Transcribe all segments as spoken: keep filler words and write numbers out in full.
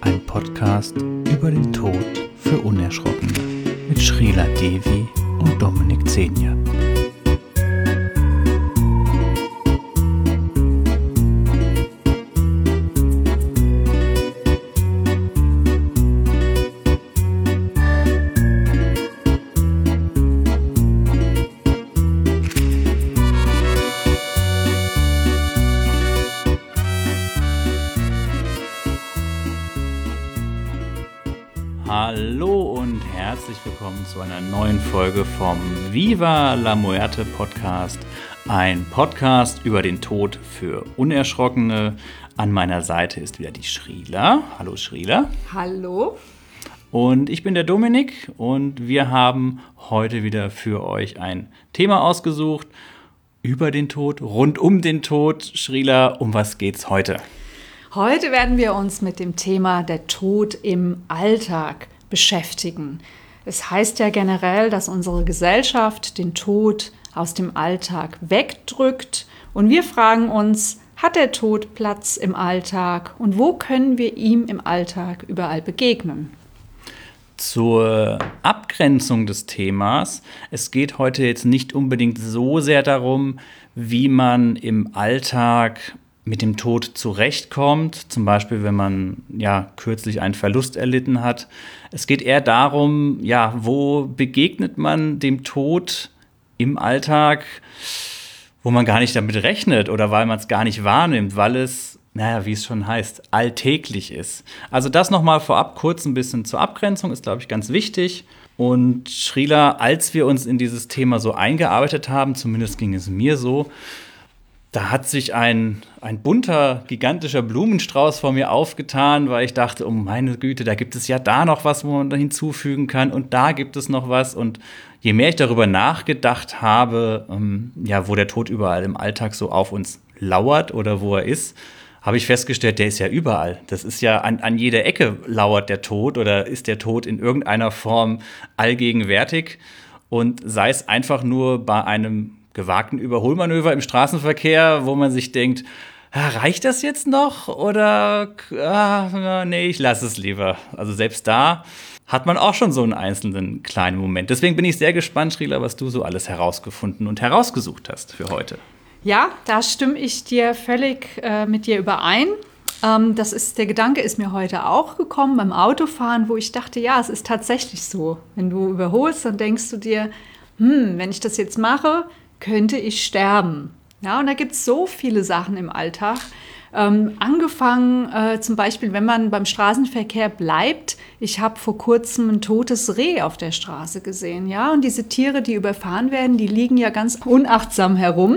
ein Podcast über den Tod für Unerschrockene mit Srila Devi und Dominik Zeniak. Hallo und herzlich willkommen zu einer neuen Folge vom Viva la Muerte Podcast, ein Podcast über den Tod für Unerschrockene. An meiner Seite ist wieder die Srila. Hallo Srila. Hallo. Und ich bin der Dominik und wir haben heute wieder für euch ein Thema ausgesucht über den Tod, rund um den Tod. Srila, um was geht's heute? Heute werden wir uns mit dem Thema der Tod im Alltag beschäftigen. Es heißt ja generell, dass unsere Gesellschaft den Tod aus dem Alltag wegdrückt. Und wir fragen uns, hat der Tod Platz im Alltag und wo können wir ihm im Alltag überall begegnen? Zur Abgrenzung des Themas. Es geht heute jetzt nicht unbedingt so sehr darum, wie man im Alltag mit dem Tod zurechtkommt, zum Beispiel, wenn man ja kürzlich einen Verlust erlitten hat. Es geht eher darum, ja, wo begegnet man dem Tod im Alltag, wo man gar nicht damit rechnet oder weil man es gar nicht wahrnimmt, weil es, naja, wie es schon heißt, alltäglich ist. Also das nochmal vorab kurz ein bisschen zur Abgrenzung, ist, glaube ich, ganz wichtig. Und Srila, als wir uns in dieses Thema so eingearbeitet haben, zumindest ging es mir so, da hat sich ein, ein bunter, gigantischer Blumenstrauß vor mir aufgetan, weil ich dachte, oh meine Güte, da gibt es ja da noch was, wo man da hinzufügen kann und da gibt es noch was. Und je mehr ich darüber nachgedacht habe, ähm, ja, wo der Tod überall im Alltag so auf uns lauert oder wo er ist, habe ich festgestellt, der ist ja überall. Das ist ja an, an jeder Ecke lauert der Tod oder ist der Tod in irgendeiner Form allgegenwärtig. Und sei es einfach nur bei einem gewagten Überholmanöver im Straßenverkehr, wo man sich denkt, ah, reicht das jetzt noch? Oder ah, nee, ich lasse es lieber. Also selbst da hat man auch schon so einen einzelnen kleinen Moment. Deswegen bin ich sehr gespannt, Srila, was du so alles herausgefunden und herausgesucht hast für heute. Ja, da stimme ich dir völlig äh, mit dir überein. Ähm, das ist, der Gedanke ist mir heute auch gekommen beim Autofahren, wo ich dachte, ja, es ist tatsächlich so. Wenn du überholst, dann denkst du dir, hm, wenn ich das jetzt mache, könnte ich sterben. Ja, und da gibt es so viele Sachen im Alltag. Ähm, angefangen äh, zum Beispiel, wenn man beim Straßenverkehr bleibt. Ich habe vor kurzem ein totes Reh auf der Straße gesehen. Ja? Und diese Tiere, die überfahren werden, die liegen ja ganz unachtsam herum.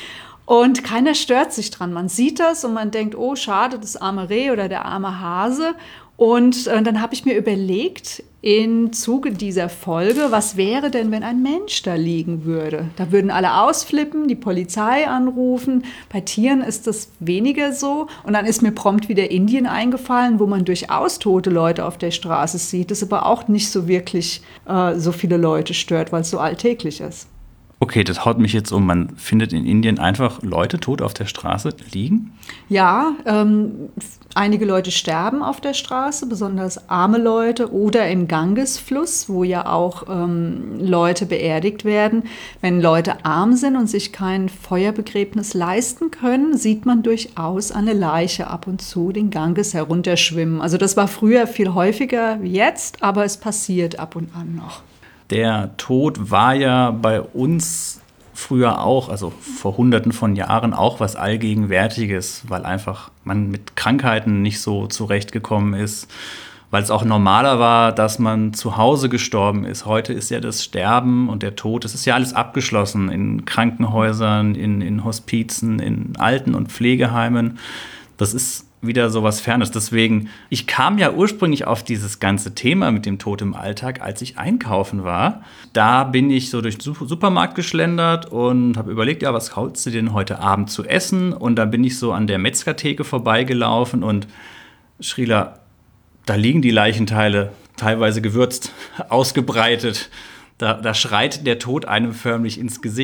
Und keiner stört sich dran. Man sieht das und man denkt, oh, schade, das arme Reh oder der arme Hase. Und äh, dann habe ich mir überlegt, im Zuge dieser Folge, was wäre denn, wenn ein Mensch da liegen würde? Da würden alle ausflippen, die Polizei anrufen. Bei Tieren ist das weniger so. Und dann ist mir prompt wieder Indien eingefallen, wo man durchaus tote Leute auf der Straße sieht, das aber auch nicht so wirklich äh, so viele Leute stört, weil es so alltäglich ist. Okay, das haut mich jetzt um. Man findet in Indien einfach Leute tot auf der Straße liegen? Ja, ähm, einige Leute sterben auf der Straße, besonders arme Leute oder im Gangesfluss, wo ja auch ähm, Leute beerdigt werden. Wenn Leute arm sind und sich kein Feuerbegräbnis leisten können, sieht man durchaus eine Leiche ab und zu den Ganges herunterschwimmen. Also das war früher viel häufiger wie jetzt, aber es passiert ab und an noch. Der Tod war ja bei uns früher auch, also vor Hunderten von Jahren, auch was Allgegenwärtiges, weil einfach man mit Krankheiten nicht so zurechtgekommen ist, weil es auch normaler war, dass man zu Hause gestorben ist. Heute ist ja das Sterben und der Tod, das ist ja alles abgeschlossen in Krankenhäusern, in, in Hospizen, in Alten- und Pflegeheimen. Das ist wieder so was Fernes. Deswegen, ich kam ja ursprünglich auf dieses ganze Thema mit dem Tod im Alltag, als ich einkaufen war. Da bin ich so durch den Supermarkt geschlendert und habe überlegt, ja, was holst du denn heute Abend zu essen? Und da bin ich so an der Metzgertheke vorbeigelaufen und Srila, da liegen die Leichenteile, teilweise gewürzt, ausgebreitet. Da, da schreit der Tod einem förmlich ins Gesicht.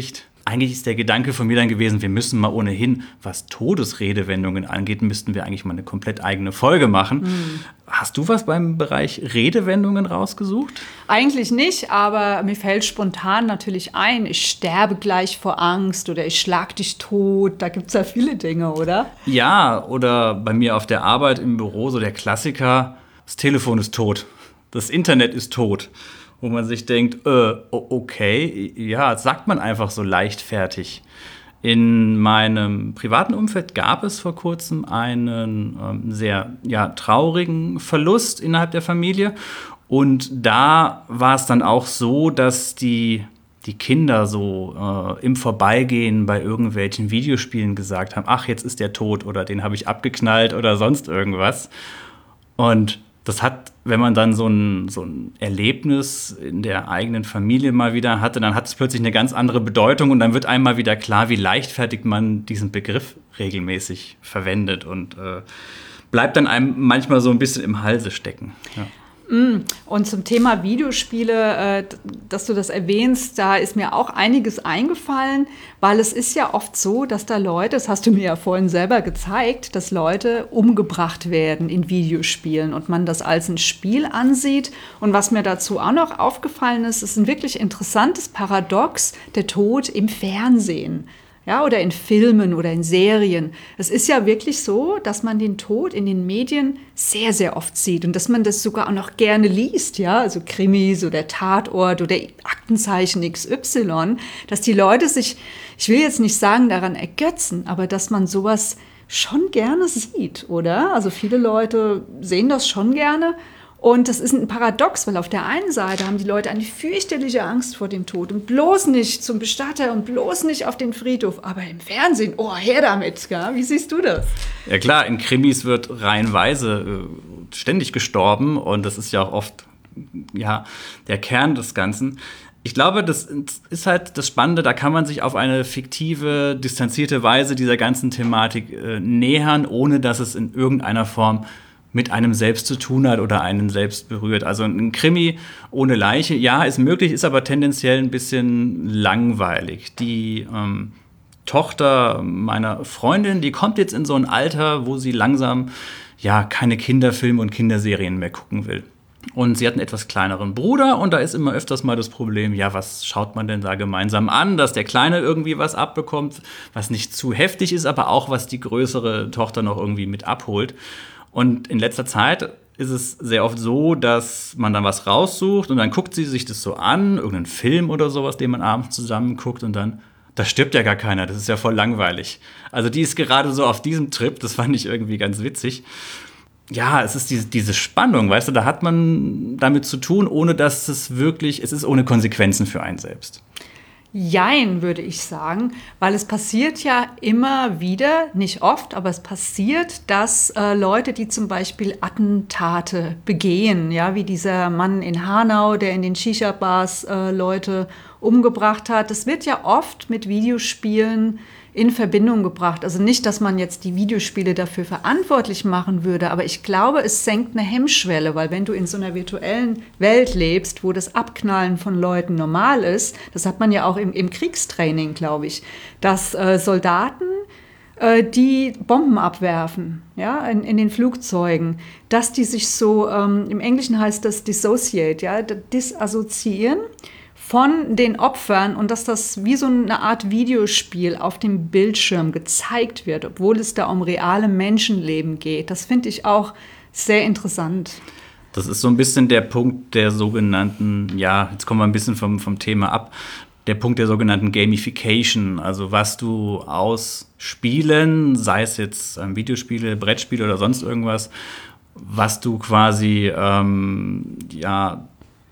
eigentlich ist der Gedanke von mir dann gewesen, wir müssen mal ohnehin, was Todesredewendungen angeht, müssten wir eigentlich mal eine komplett eigene Folge machen. Mhm. Hast du was beim Bereich Redewendungen rausgesucht? Eigentlich nicht, aber mir fällt spontan natürlich ein, ich sterbe gleich vor Angst oder ich schlag dich tot. Da gibt es ja viele Dinge, oder? Ja, oder bei mir auf der Arbeit im Büro so der Klassiker, das Telefon ist tot, das Internet ist tot. Wo man sich denkt, äh, okay, ja, das sagt man einfach so leichtfertig. In meinem privaten Umfeld gab es vor kurzem einen ähm, sehr ja, traurigen Verlust innerhalb der Familie. Und da war es dann auch so, dass die, die Kinder so äh, im Vorbeigehen bei irgendwelchen Videospielen gesagt haben, ach, jetzt ist der tot oder den habe ich abgeknallt oder sonst irgendwas. Und das hat, wenn man dann so ein, so ein Erlebnis in der eigenen Familie mal wieder hatte, dann hat es plötzlich eine ganz andere Bedeutung und dann wird einem mal wieder klar, wie leichtfertig man diesen Begriff regelmäßig verwendet und äh, bleibt dann einem manchmal so ein bisschen im Halse stecken. Ja. Und zum Thema Videospiele, dass du das erwähnst, da ist mir auch einiges eingefallen, weil es ist ja oft so, dass da Leute, das hast du mir ja vorhin selber gezeigt, dass Leute umgebracht werden in Videospielen und man das als ein Spiel ansieht. Und was mir dazu auch noch aufgefallen ist, ist ein wirklich interessantes Paradox, der Tod im Fernsehen. Ja, oder in Filmen oder in Serien. Es ist ja wirklich so, dass man den Tod in den Medien sehr, sehr oft sieht und dass man das sogar auch noch gerne liest, ja, also Krimis oder Tatort oder Aktenzeichen X Y, dass die Leute sich, ich will jetzt nicht sagen, daran ergötzen, aber dass man sowas schon gerne sieht, oder? Also viele Leute sehen das schon gerne. Und das ist ein Paradox, weil auf der einen Seite haben die Leute eine fürchterliche Angst vor dem Tod und bloß nicht zum Bestatter und bloß nicht auf den Friedhof. Aber im Fernsehen, oh, her damit, gell? Wie siehst du das? Ja klar, in Krimis wird reihenweise äh, ständig gestorben und das ist ja auch oft ja, der Kern des Ganzen. Ich glaube, das ist halt das Spannende, da kann man sich auf eine fiktive, distanzierte Weise dieser ganzen Thematik äh, nähern, ohne dass es in irgendeiner Form mit einem selbst zu tun hat oder einen selbst berührt. Also ein Krimi ohne Leiche, ja, ist möglich, ist aber tendenziell ein bisschen langweilig. Die ähm, Tochter meiner Freundin, die kommt jetzt in so ein Alter, wo sie langsam ja keine Kinderfilme und Kinderserien mehr gucken will. Und sie hat einen etwas kleineren Bruder und da ist immer öfters mal das Problem, ja, was schaut man denn da gemeinsam an, dass der Kleine irgendwie was abbekommt, was nicht zu heftig ist, aber auch was die größere Tochter noch irgendwie mit abholt. Und in letzter Zeit ist es sehr oft so, dass man dann was raussucht und dann guckt sie sich das so an, irgendeinen Film oder sowas, den man abends zusammen guckt und dann, da stirbt ja gar keiner, das ist ja voll langweilig. Also die ist gerade so auf diesem Trip, das fand ich irgendwie ganz witzig. Ja, es ist diese, diese Spannung, weißt du, da hat man damit zu tun, ohne dass es wirklich, es ist ohne Konsequenzen für einen selbst. Jein, würde ich sagen, weil es passiert ja immer wieder, nicht oft, aber es passiert, dass äh, Leute, die zum Beispiel Attentate begehen, ja, wie dieser Mann in Hanau, der in den Shisha-Bars äh, Leute umgebracht hat, das wird ja oft mit Videospielen in Verbindung gebracht. Also nicht, dass man jetzt die Videospiele dafür verantwortlich machen würde, aber ich glaube, es senkt eine Hemmschwelle, weil wenn du in so einer virtuellen Welt lebst, wo das Abknallen von Leuten normal ist, das hat man ja auch im, im Kriegstraining, glaube ich, dass äh, Soldaten, äh, die Bomben abwerfen, ja, in, in den Flugzeugen, dass die sich so, ähm, im Englischen heißt das dissociate, ja, disassoziieren von den Opfern und dass das wie so eine Art Videospiel auf dem Bildschirm gezeigt wird, obwohl es da um reale Menschenleben geht. Das finde ich auch sehr interessant. Das ist so ein bisschen der Punkt der sogenannten, ja, jetzt kommen wir ein bisschen vom, vom Thema ab, der Punkt der sogenannten Gamification, also was du aus Spielen, sei es jetzt ähm, Videospiele, Brettspiele oder sonst irgendwas, was du quasi, ähm, ja,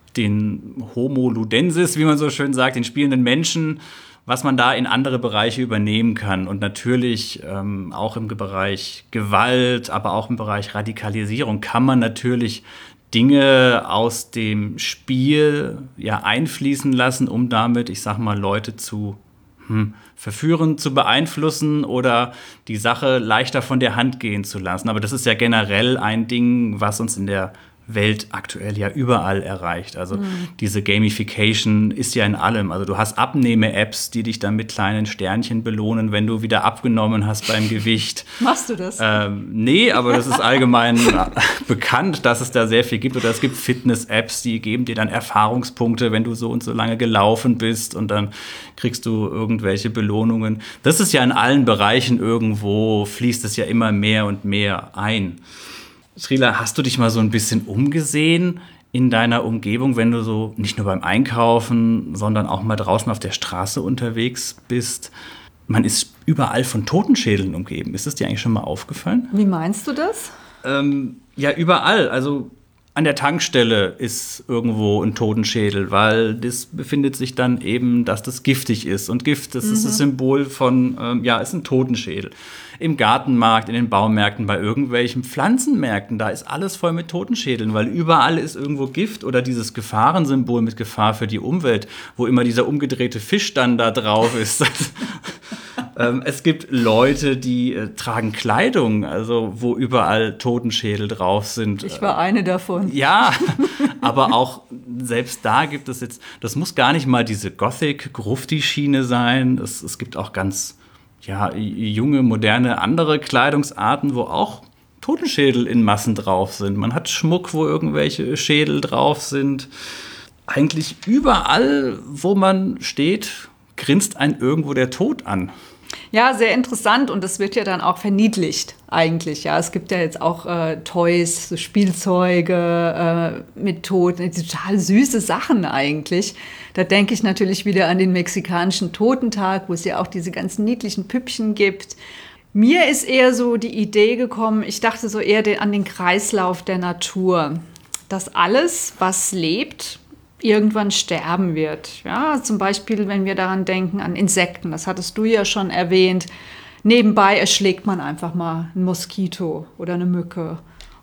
den Homo Ludensis, wie man so schön sagt, den spielenden Menschen, was man da in andere Bereiche übernehmen kann. Und natürlich ähm, auch im Bereich Gewalt, aber auch im Bereich Radikalisierung kann man natürlich Dinge aus dem Spiel ja einfließen lassen, um damit, ich sag mal, Leute zu hm, verführen, zu beeinflussen oder die Sache leichter von der Hand gehen zu lassen. Aber das ist ja generell ein Ding, was uns in der Welt aktuell ja überall erreicht. Also Mhm. diese Gamification ist ja in allem. Also du hast Abnehme-Apps, die dich dann mit kleinen Sternchen belohnen, wenn du wieder abgenommen hast beim Gewicht. Machst du das? Ähm, nee, aber das ist allgemein bekannt, dass es da sehr viel gibt. Oder es gibt Fitness-Apps, die geben dir dann Erfahrungspunkte, wenn du so und so lange gelaufen bist und dann kriegst du irgendwelche Belohnungen. Das ist ja in allen Bereichen irgendwo, fließt es ja immer mehr und mehr ein. Srila, hast du dich mal so ein bisschen umgesehen in deiner Umgebung, wenn du so nicht nur beim Einkaufen, sondern auch mal draußen auf der Straße unterwegs bist? Man ist überall von Totenschädeln umgeben. Ist es dir eigentlich schon mal aufgefallen? Wie meinst du das? Ähm, ja, überall. Also an der Tankstelle ist irgendwo ein Totenschädel, weil das befindet sich dann eben, dass das giftig ist. Und Gift, das mhm. ist das Symbol von, ähm, ja, ist ein Totenschädel. Im Gartenmarkt, in den Baumärkten, bei irgendwelchen Pflanzenmärkten, da ist alles voll mit Totenschädeln, weil überall ist irgendwo Gift oder dieses Gefahrensymbol mit Gefahr für die Umwelt, wo immer dieser umgedrehte Fisch dann da drauf ist. ähm, es gibt Leute, die äh, tragen Kleidung, also wo überall Totenschädel drauf sind. Ich war eine davon. Ja, aber auch selbst da gibt es jetzt, das muss gar nicht mal diese Gothic-Grufti-Schiene sein. Es, es gibt auch ganz ja, junge, moderne, andere Kleidungsarten, wo auch Totenschädel in Massen drauf sind. Man hat Schmuck, wo irgendwelche Schädel drauf sind. Eigentlich überall, wo man steht, grinst einen irgendwo der Tod an. Ja, sehr interessant und das wird ja dann auch verniedlicht eigentlich. Ja, es gibt ja jetzt auch äh, Toys, so Spielzeuge äh, mit Tod, total süße Sachen eigentlich. Da denke ich natürlich wieder an den mexikanischen Totentag, wo es ja auch diese ganzen niedlichen Püppchen gibt. Mir ist eher so die Idee gekommen, ich dachte so eher den, an den Kreislauf der Natur, dass alles, was lebt, irgendwann sterben wird. Ja, zum Beispiel, wenn wir daran denken, an Insekten, das hattest du ja schon erwähnt. Nebenbei erschlägt man einfach mal einen Moskito oder eine Mücke.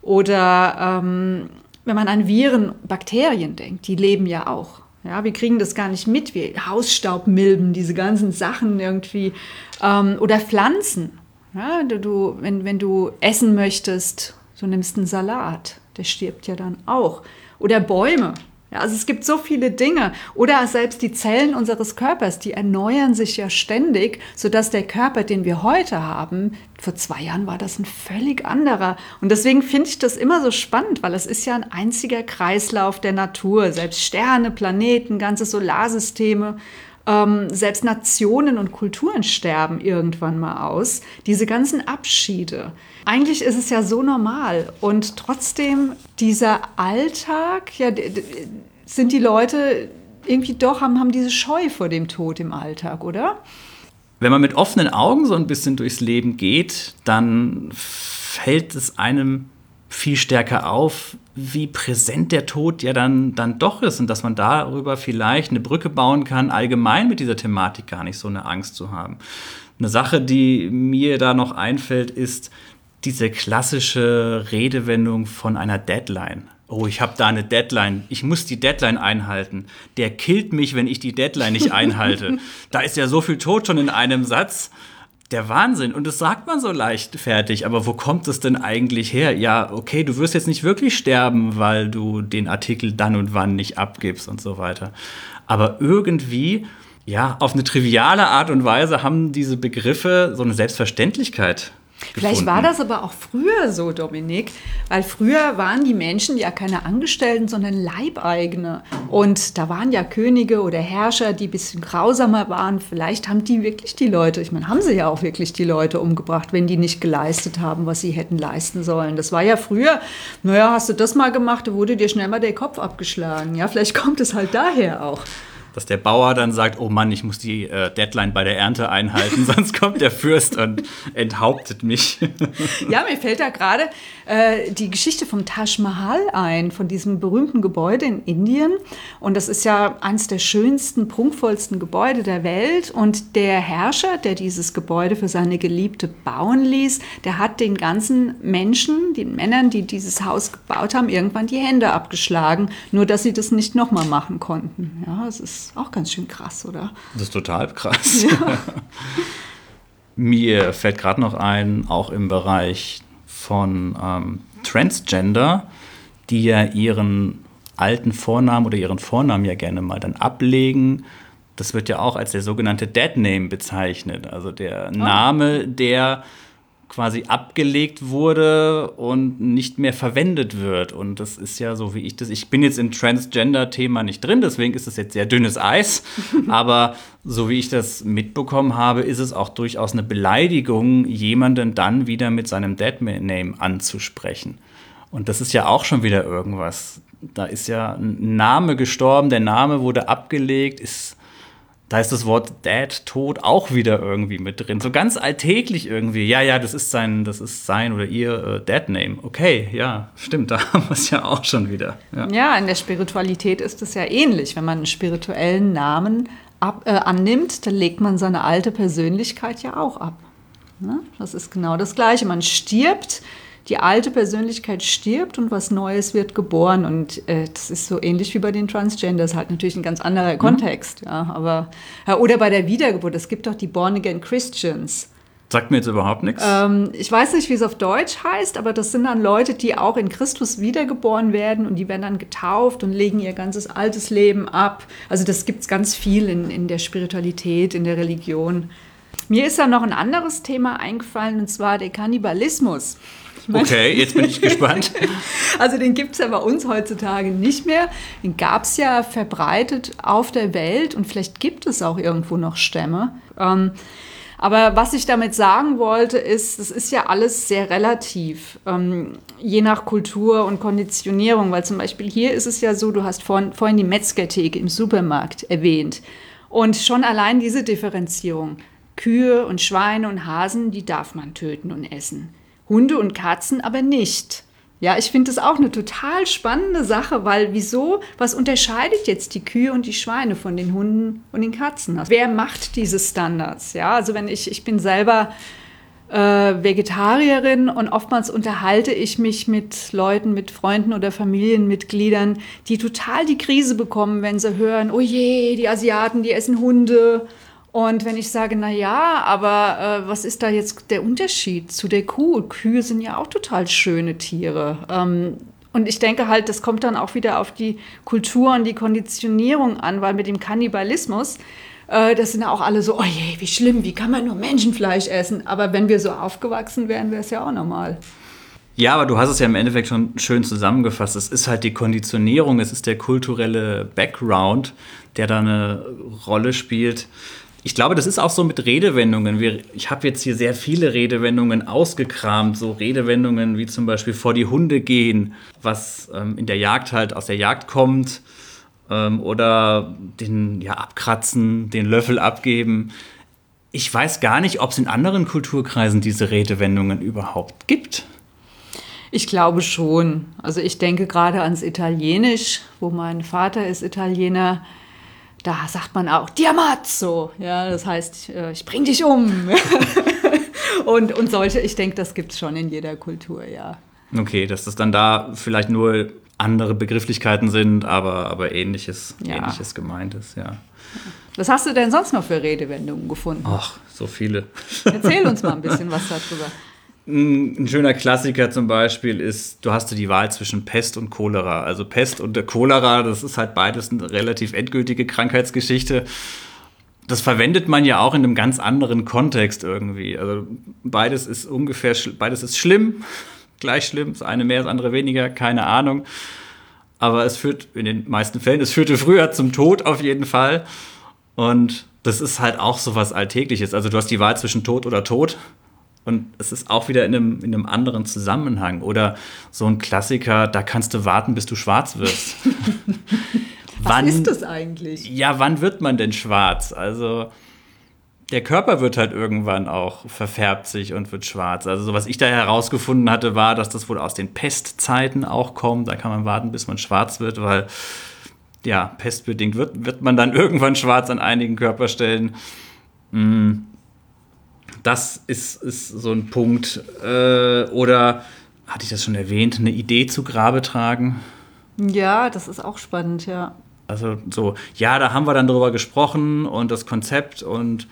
Oder ähm, wenn man an Viren, Bakterien denkt, die leben ja auch. Ja, wir kriegen das gar nicht mit, wie Hausstaubmilben, diese ganzen Sachen irgendwie. Ähm, oder Pflanzen. Ja, du, du, wenn, wenn du essen möchtest, du nimmst einen Salat, der stirbt ja dann auch. Oder Bäume. Ja, also es gibt so viele Dinge. Oder selbst die Zellen unseres Körpers, die erneuern sich ja ständig, sodass der Körper, den wir heute haben, vor zwei Jahren war das ein völlig anderer. Und deswegen finde ich das immer so spannend, weil es ist ja ein einziger Kreislauf der Natur. Selbst Sterne, Planeten, ganze Solarsysteme, ähm, selbst Nationen und Kulturen sterben irgendwann mal aus. Diese ganzen Abschiede. Eigentlich ist es ja so normal und trotzdem dieser Alltag, ja, sind die Leute irgendwie doch, haben, haben diese Scheu vor dem Tod im Alltag, oder? Wenn man mit offenen Augen so ein bisschen durchs Leben geht, dann fällt es einem viel stärker auf, wie präsent der Tod ja dann, dann doch ist und dass man darüber vielleicht eine Brücke bauen kann, allgemein mit dieser Thematik gar nicht so eine Angst zu haben. Eine Sache, die mir da noch einfällt, ist diese klassische Redewendung von einer Deadline. Oh, ich habe da eine Deadline. Ich muss die Deadline einhalten. Der killt mich, wenn ich die Deadline nicht einhalte. Da ist ja so viel Tod schon in einem Satz. Der Wahnsinn. Und das sagt man so leichtfertig. Aber wo kommt es denn eigentlich her? Ja, okay, du wirst jetzt nicht wirklich sterben, weil du den Artikel dann und wann nicht abgibst und so weiter. Aber irgendwie, ja, auf eine triviale Art und Weise haben diese Begriffe so eine Selbstverständlichkeit Vielleicht gefunden. war das aber auch früher so, Dominik, weil früher waren die Menschen ja keine Angestellten, sondern Leibeigene. Und da waren ja Könige oder Herrscher, die ein bisschen grausamer waren. Vielleicht haben die wirklich die Leute, ich meine, haben sie ja auch wirklich die Leute umgebracht, wenn die nicht geleistet haben, was sie hätten leisten sollen. Das war ja früher, naja, hast du das mal gemacht, da wurde dir schnell mal der Kopf abgeschlagen. Ja, vielleicht kommt es halt daher auch. Dass der Bauer dann sagt, oh Mann, ich muss die äh, Deadline bei der Ernte einhalten, sonst kommt der Fürst und enthauptet mich. Ja, mir fällt da gerade äh, die Geschichte vom Taj Mahal ein, von diesem berühmten Gebäude in Indien. Und das ist ja eines der schönsten, prunkvollsten Gebäude der Welt. Und der Herrscher, der dieses Gebäude für seine Geliebte bauen ließ, der hat den ganzen Menschen, den Männern, die dieses Haus gebaut haben, irgendwann die Hände abgeschlagen, nur dass sie das nicht nochmal machen konnten. Ja, es ist auch ganz schön krass, oder? Das ist total krass. Ja. Mir fällt gerade noch ein, auch im Bereich von ähm, Transgender, die ja ihren alten Vornamen oder ihren Vornamen ja gerne mal dann ablegen. Das wird ja auch als der sogenannte Dead Name bezeichnet. Also der oh. Name, der quasi abgelegt wurde und nicht mehr verwendet wird. Und das ist ja so, wie ich das... Ich bin jetzt im Transgender-Thema nicht drin, deswegen ist das jetzt sehr dünnes Eis. Aber so wie ich das mitbekommen habe, ist es auch durchaus eine Beleidigung, jemanden dann wieder mit seinem Dead-Name anzusprechen. Und das ist ja auch schon wieder irgendwas. Da ist ja ein Name gestorben, der Name wurde abgelegt, ist... Da ist das Wort Dad, Tod, auch wieder irgendwie mit drin. So ganz alltäglich irgendwie. Ja, ja, das ist sein, das ist sein oder ihr äh, Dad-Name. Okay, ja, stimmt, da haben wir es ja auch schon wieder. Ja. ja, in der Spiritualität ist es ja ähnlich. Wenn man einen spirituellen Namen ab, äh, annimmt, dann legt man seine alte Persönlichkeit ja auch ab. Ne? Das ist genau das Gleiche. Man stirbt, die alte Persönlichkeit stirbt und was Neues wird geboren. Und äh, das ist so ähnlich wie bei den Transgenders, halt natürlich ein ganz anderer Kontext. Mhm. Ja, aber, ja, oder bei der Wiedergeburt, es gibt doch die Born-Again Christians. Sagt mir jetzt überhaupt nichts. Ähm, ich weiß nicht, wie es auf Deutsch heißt, aber das sind dann Leute, die auch in Christus wiedergeboren werden und die werden dann getauft und legen ihr ganzes altes Leben ab. Also das gibt es ganz viel in, in der Spiritualität, in der Religion. Mir ist da noch ein anderes Thema eingefallen, und zwar der Kannibalismus. Okay, jetzt bin ich gespannt. Also den gibt es ja bei uns heutzutage nicht mehr. Den gab es ja verbreitet auf der Welt und vielleicht gibt es auch irgendwo noch Stämme. Ähm, aber was ich damit sagen wollte, ist, das ist ja alles sehr relativ, ähm, je nach Kultur und Konditionierung. Weil zum Beispiel hier ist es ja so, du hast vorhin, vorhin die Metzgertheke im Supermarkt erwähnt. Und schon allein diese Differenzierung, Kühe und Schweine und Hasen, die darf man töten und essen. Hunde und Katzen aber nicht. Ja, ich finde das auch eine total spannende Sache, weil wieso, was unterscheidet jetzt die Kühe und die Schweine von den Hunden und den Katzen? Also wer macht diese Standards? Ja, also wenn ich, ich bin selber äh, Vegetarierin und oftmals unterhalte ich mich mit Leuten, mit Freunden oder Familienmitgliedern, die total die Krise bekommen, wenn sie hören, oh je, die Asiaten, die essen Hunde. Und wenn ich sage, na ja, aber äh, was ist da jetzt der Unterschied zu der Kuh? Kühe sind ja auch total schöne Tiere. Ähm, und ich denke halt, das kommt dann auch wieder auf die Kultur und die Konditionierung an, weil mit dem Kannibalismus, äh, das sind ja auch alle so, oh je, wie schlimm, wie kann man nur Menschenfleisch essen? Aber wenn wir so aufgewachsen wären, wäre es ja auch normal. Ja, aber du hast es ja im Endeffekt schon schön zusammengefasst. Es ist halt die Konditionierung, es ist der kulturelle Background, der da eine Rolle spielt. Ich glaube, das ist auch so mit Redewendungen. Wir, ich habe jetzt hier sehr viele Redewendungen ausgekramt, so Redewendungen wie zum Beispiel vor die Hunde gehen, was ähm, in der Jagd halt aus der Jagd kommt, ähm, oder den ja, abkratzen, den Löffel abgeben. Ich weiß gar nicht, ob es in anderen Kulturkreisen diese Redewendungen überhaupt gibt. Ich glaube schon. Also ich denke gerade ans Italienisch, wo mein Vater ist Italiener. Da sagt man auch Diamazzo, ja, das heißt, ich bring dich um. und, und solche, ich denke, das gibt es schon in jeder Kultur, ja. Okay, dass das dann da vielleicht nur andere Begrifflichkeiten sind, aber, aber ähnliches, ja. ähnliches gemeint ist, ja. Was hast du denn sonst noch für Redewendungen gefunden? Ach, so viele. Erzähl uns mal ein bisschen was darüber. Ein schöner Klassiker zum Beispiel ist, du hast die Wahl zwischen Pest und Cholera. Also Pest und der Cholera, das ist halt beides eine relativ endgültige Krankheitsgeschichte. Das verwendet man ja auch in einem ganz anderen Kontext irgendwie. Also beides ist ungefähr, beides ist schlimm, gleich schlimm. Das eine mehr, das andere weniger, keine Ahnung. Aber es führt in den meisten Fällen, es führte früher zum Tod auf jeden Fall. Und das ist halt auch so was Alltägliches. Also du hast die Wahl zwischen Tod oder Tod. Und es ist auch wieder in einem, in einem anderen Zusammenhang. Oder so ein Klassiker, da kannst du warten, bis du schwarz wirst. wann, Was ist das eigentlich? Ja, wann wird man denn schwarz? Also der Körper wird halt irgendwann auch, verfärbt sich und wird schwarz. Also so was ich da herausgefunden hatte, war, dass das wohl aus den Pestzeiten auch kommt. Da kann man warten, bis man schwarz wird, weil ja, pestbedingt wird, wird man dann irgendwann schwarz an einigen Körperstellen. Mhm. Das ist, ist so ein Punkt. Äh, oder, hatte ich das schon erwähnt, eine Idee zu Grabe tragen? Ja, das ist auch spannend, ja. Also so, ja, da haben wir dann drüber gesprochen und das Konzept und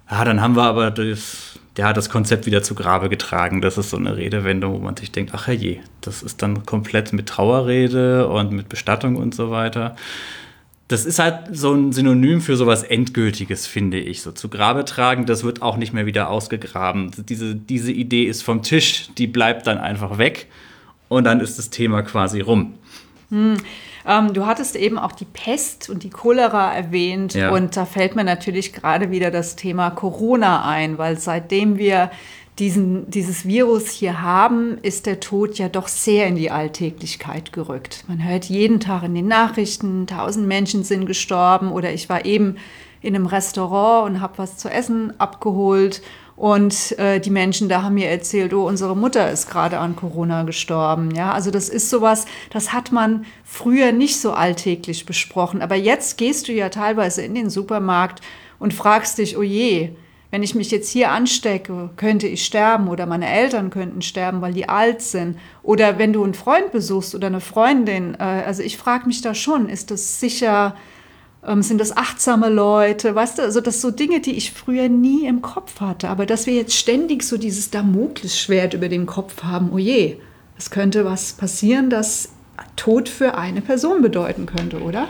Ja, dann haben wir aber das, ja, das Konzept wieder zu Grabe getragen. Das ist so eine Redewendung, wo man sich denkt, ach herrje, das ist dann komplett mit Trauerrede und mit Bestattung und so weiter. Das ist halt so ein Synonym für sowas Endgültiges, finde ich. So zu Grabe tragen, das wird auch nicht mehr wieder ausgegraben. Diese, diese Idee ist vom Tisch, die bleibt dann einfach weg und dann ist das Thema quasi rum. Hm. Ähm, du hattest eben auch die Pest und die Cholera erwähnt, ja. Und da fällt mir natürlich gerade wieder das Thema Corona ein, weil seitdem wir diesen, dieses Virus hier haben, ist der Tod ja doch sehr in die Alltäglichkeit gerückt. Man hört jeden Tag in den Nachrichten, tausend Menschen sind gestorben oder ich war eben in einem Restaurant und habe was zu essen abgeholt. Und äh, die Menschen da haben mir erzählt, oh, unsere Mutter ist gerade an Corona gestorben. Ja, also das ist sowas, das hat man früher nicht so alltäglich besprochen. Aber jetzt gehst du ja teilweise in den Supermarkt und fragst dich, oh je, wenn ich mich jetzt hier anstecke, könnte ich sterben oder meine Eltern könnten sterben, weil die alt sind. Oder wenn du einen Freund besuchst oder eine Freundin, äh, also ich frage mich da schon, ist das sicher... Sind das achtsame Leute, weißt du, also das sind so Dinge, die ich früher nie im Kopf hatte, aber dass wir jetzt ständig so dieses Damoklesschwert über dem Kopf haben, oh je, es könnte was passieren, das Tod für eine Person bedeuten könnte, oder?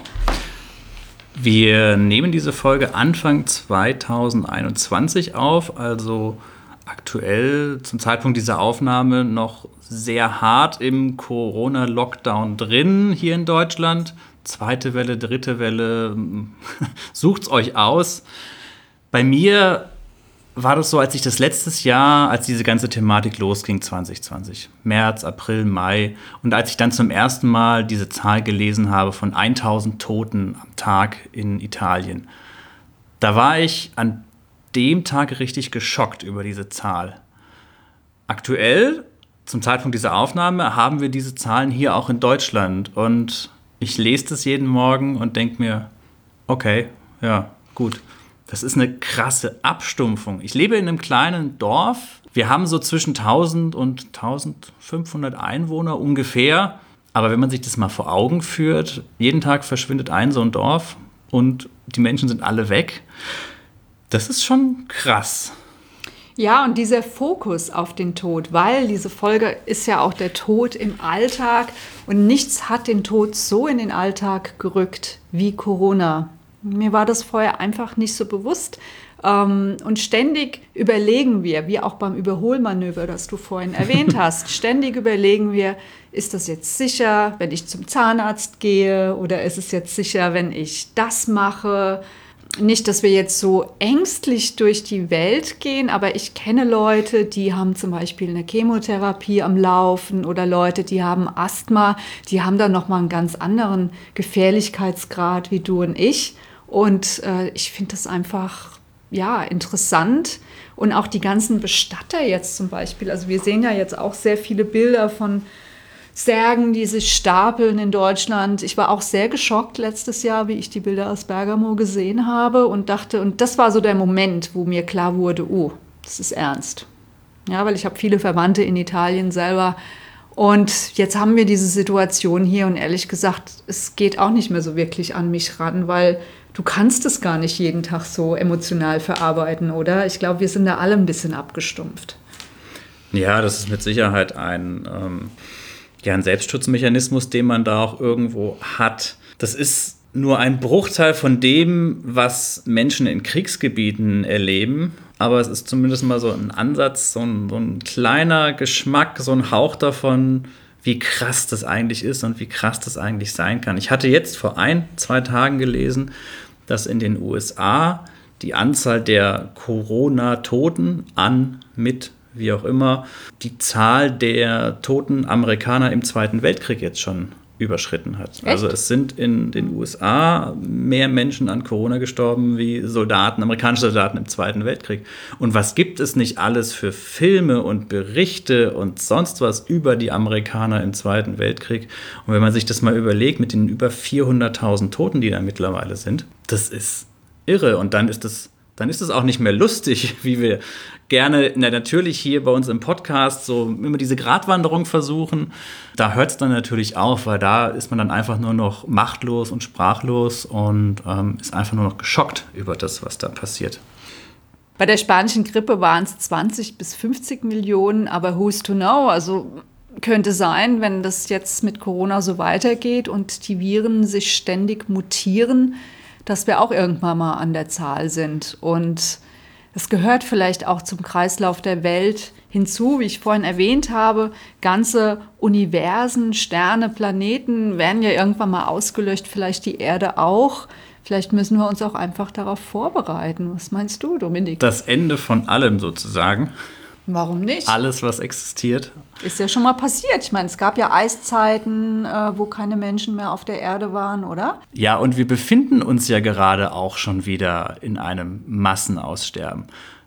Wir nehmen diese Folge Anfang zweitausendeinundzwanzig auf, also aktuell zum Zeitpunkt dieser Aufnahme noch sehr hart im Corona-Lockdown drin hier in Deutschland. Zweite Welle, dritte Welle, sucht's euch aus. Bei mir war das so, als ich das letztes Jahr, als diese ganze Thematik losging, zwanzig zwanzig, März, April, Mai, und als ich dann zum ersten Mal diese Zahl gelesen habe von tausend Toten am Tag in Italien, da war ich an dem Tag richtig geschockt über diese Zahl. Aktuell, zum Zeitpunkt dieser Aufnahme, haben wir diese Zahlen hier auch in Deutschland und ich lese das jeden Morgen und denke mir, okay, ja, gut. Das ist eine krasse Abstumpfung. Ich lebe in einem kleinen Dorf. Wir haben so zwischen tausend und eintausendfünfhundert Einwohner ungefähr. Aber wenn man sich das mal vor Augen führt, jeden Tag verschwindet ein so ein Dorf und die Menschen sind alle weg. Das ist schon krass. Ja, und dieser Fokus auf den Tod, weil diese Folge ist ja auch der Tod im Alltag und nichts hat den Tod so in den Alltag gerückt wie Corona. Mir war das vorher einfach nicht so bewusst. Und ständig überlegen wir, wie auch beim Überholmanöver, das du vorhin erwähnt hast, ständig überlegen wir, ist das jetzt sicher, wenn ich zum Zahnarzt gehe oder ist es jetzt sicher, wenn ich das mache? Nicht, dass wir jetzt so ängstlich durch die Welt gehen, aber ich kenne Leute, die haben zum Beispiel eine Chemotherapie am Laufen oder Leute, die haben Asthma, die haben dann nochmal einen ganz anderen Gefährlichkeitsgrad wie du und ich. Und äh, ich finde das einfach, ja, interessant. Und auch die ganzen Bestatter jetzt zum Beispiel. Also wir sehen ja jetzt auch sehr viele Bilder von Särgen, die sich stapeln in Deutschland. Ich war auch sehr geschockt letztes Jahr, wie ich die Bilder aus Bergamo gesehen habe und dachte, und das war so der Moment, wo mir klar wurde, oh, das ist ernst. Ja, weil ich habe viele Verwandte in Italien selber und jetzt haben wir diese Situation hier und ehrlich gesagt, es geht auch nicht mehr so wirklich an mich ran, weil du kannst es gar nicht jeden Tag so emotional verarbeiten, oder? Ich glaube, wir sind da alle ein bisschen abgestumpft. Ja, das ist mit Sicherheit ein... Ähm Ja, ein Selbstschutzmechanismus, den man da auch irgendwo hat. Das ist nur ein Bruchteil von dem, was Menschen in Kriegsgebieten erleben. Aber es ist zumindest mal so ein Ansatz, so ein, so ein kleiner Geschmack, so ein Hauch davon, wie krass das eigentlich ist und wie krass das eigentlich sein kann. Ich hatte jetzt vor ein, zwei Tagen gelesen, dass in den U S A die Anzahl der Corona-Toten an, mit, wie auch immer, die Zahl der toten Amerikaner im Zweiten Weltkrieg jetzt schon überschritten hat. Echt? Also es sind in den U S A mehr Menschen an Corona gestorben wie Soldaten, amerikanische Soldaten im Zweiten Weltkrieg. Und was gibt es nicht alles für Filme und Berichte und sonst was über die Amerikaner im Zweiten Weltkrieg? Und wenn man sich das mal überlegt mit den über vierhunderttausend Toten, die da mittlerweile sind, das ist irre. Und dann ist es dann ist es auch nicht mehr lustig, wie wir gerne na, natürlich hier bei uns im Podcast so immer diese Gratwanderung versuchen. Da hört es dann natürlich auf, weil da ist man dann einfach nur noch machtlos und sprachlos und ähm, ist einfach nur noch geschockt über das, was da passiert. Bei der spanischen Grippe waren es zwanzig bis fünfzig Millionen, aber who's to know? Also könnte sein, wenn das jetzt mit Corona so weitergeht und die Viren sich ständig mutieren, dass wir auch irgendwann mal an der Zahl sind. Und es gehört vielleicht auch zum Kreislauf der Welt hinzu, wie ich vorhin erwähnt habe. Ganze Universen, Sterne, Planeten werden ja irgendwann mal ausgelöscht, vielleicht die Erde auch. Vielleicht müssen wir uns auch einfach darauf vorbereiten. Was meinst du, Dominik? Das Ende von allem sozusagen. Warum nicht? Alles, was existiert. Ist ja schon mal passiert. Ich meine, es gab ja Eiszeiten, äh, wo keine Menschen mehr auf der Erde waren, oder? Ja, und wir befinden uns ja gerade auch schon wieder in einem Massenaussterben.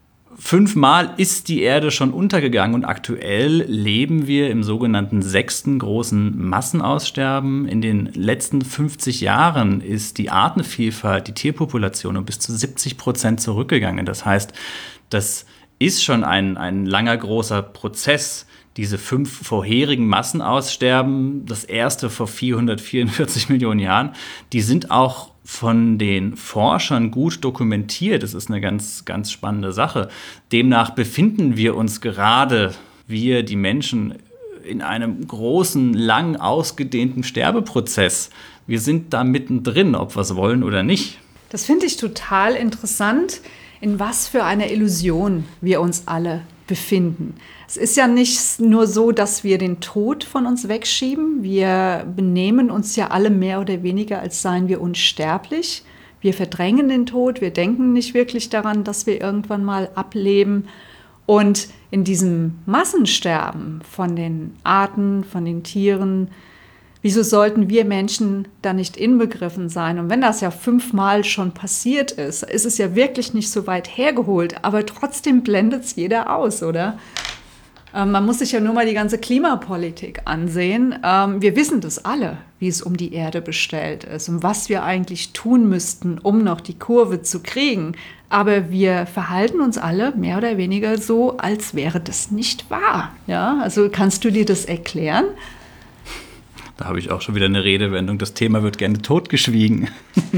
Fünfmal ist die Erde schon untergegangen und aktuell leben wir im sogenannten sechsten großen Massenaussterben. In den letzten fünfzig Jahren ist die Artenvielfalt, die Tierpopulation um bis zu siebzig Prozent zurückgegangen. Das heißt, das ist schon ein, ein langer, großer Prozess. Diese fünf vorherigen Massenaussterben, das erste vor vierhundertvierundvierzig Millionen Jahren, die sind auch von den Forschern gut dokumentiert. Das ist eine ganz, ganz spannende Sache. Demnach befinden wir uns gerade, wir, die Menschen, in einem großen, lang ausgedehnten Sterbeprozess. Wir sind da mittendrin, ob wir es wollen oder nicht. Das finde ich total interessant, in was für einer Illusion wir uns alle befinden. Es ist ja nicht nur so, dass wir den Tod von uns wegschieben. Wir benehmen uns ja alle mehr oder weniger, als seien wir unsterblich. Wir verdrängen den Tod, wir denken nicht wirklich daran, dass wir irgendwann mal ableben. Und in diesem Massensterben von den Arten, von den Tieren, wieso sollten wir Menschen da nicht inbegriffen sein? Und wenn das ja fünfmal schon passiert ist, ist es ja wirklich nicht so weit hergeholt. Aber trotzdem blendet es jeder aus, oder? Ähm, man muss sich ja nur mal die ganze Klimapolitik ansehen. Ähm, wir wissen das alle, wie es um die Erde bestellt ist und was wir eigentlich tun müssten, um noch die Kurve zu kriegen. Aber wir verhalten uns alle mehr oder weniger so, als wäre das nicht wahr. Ja? Also kannst du dir das erklären? Da habe ich auch schon wieder eine Redewendung. Das Thema wird gerne totgeschwiegen.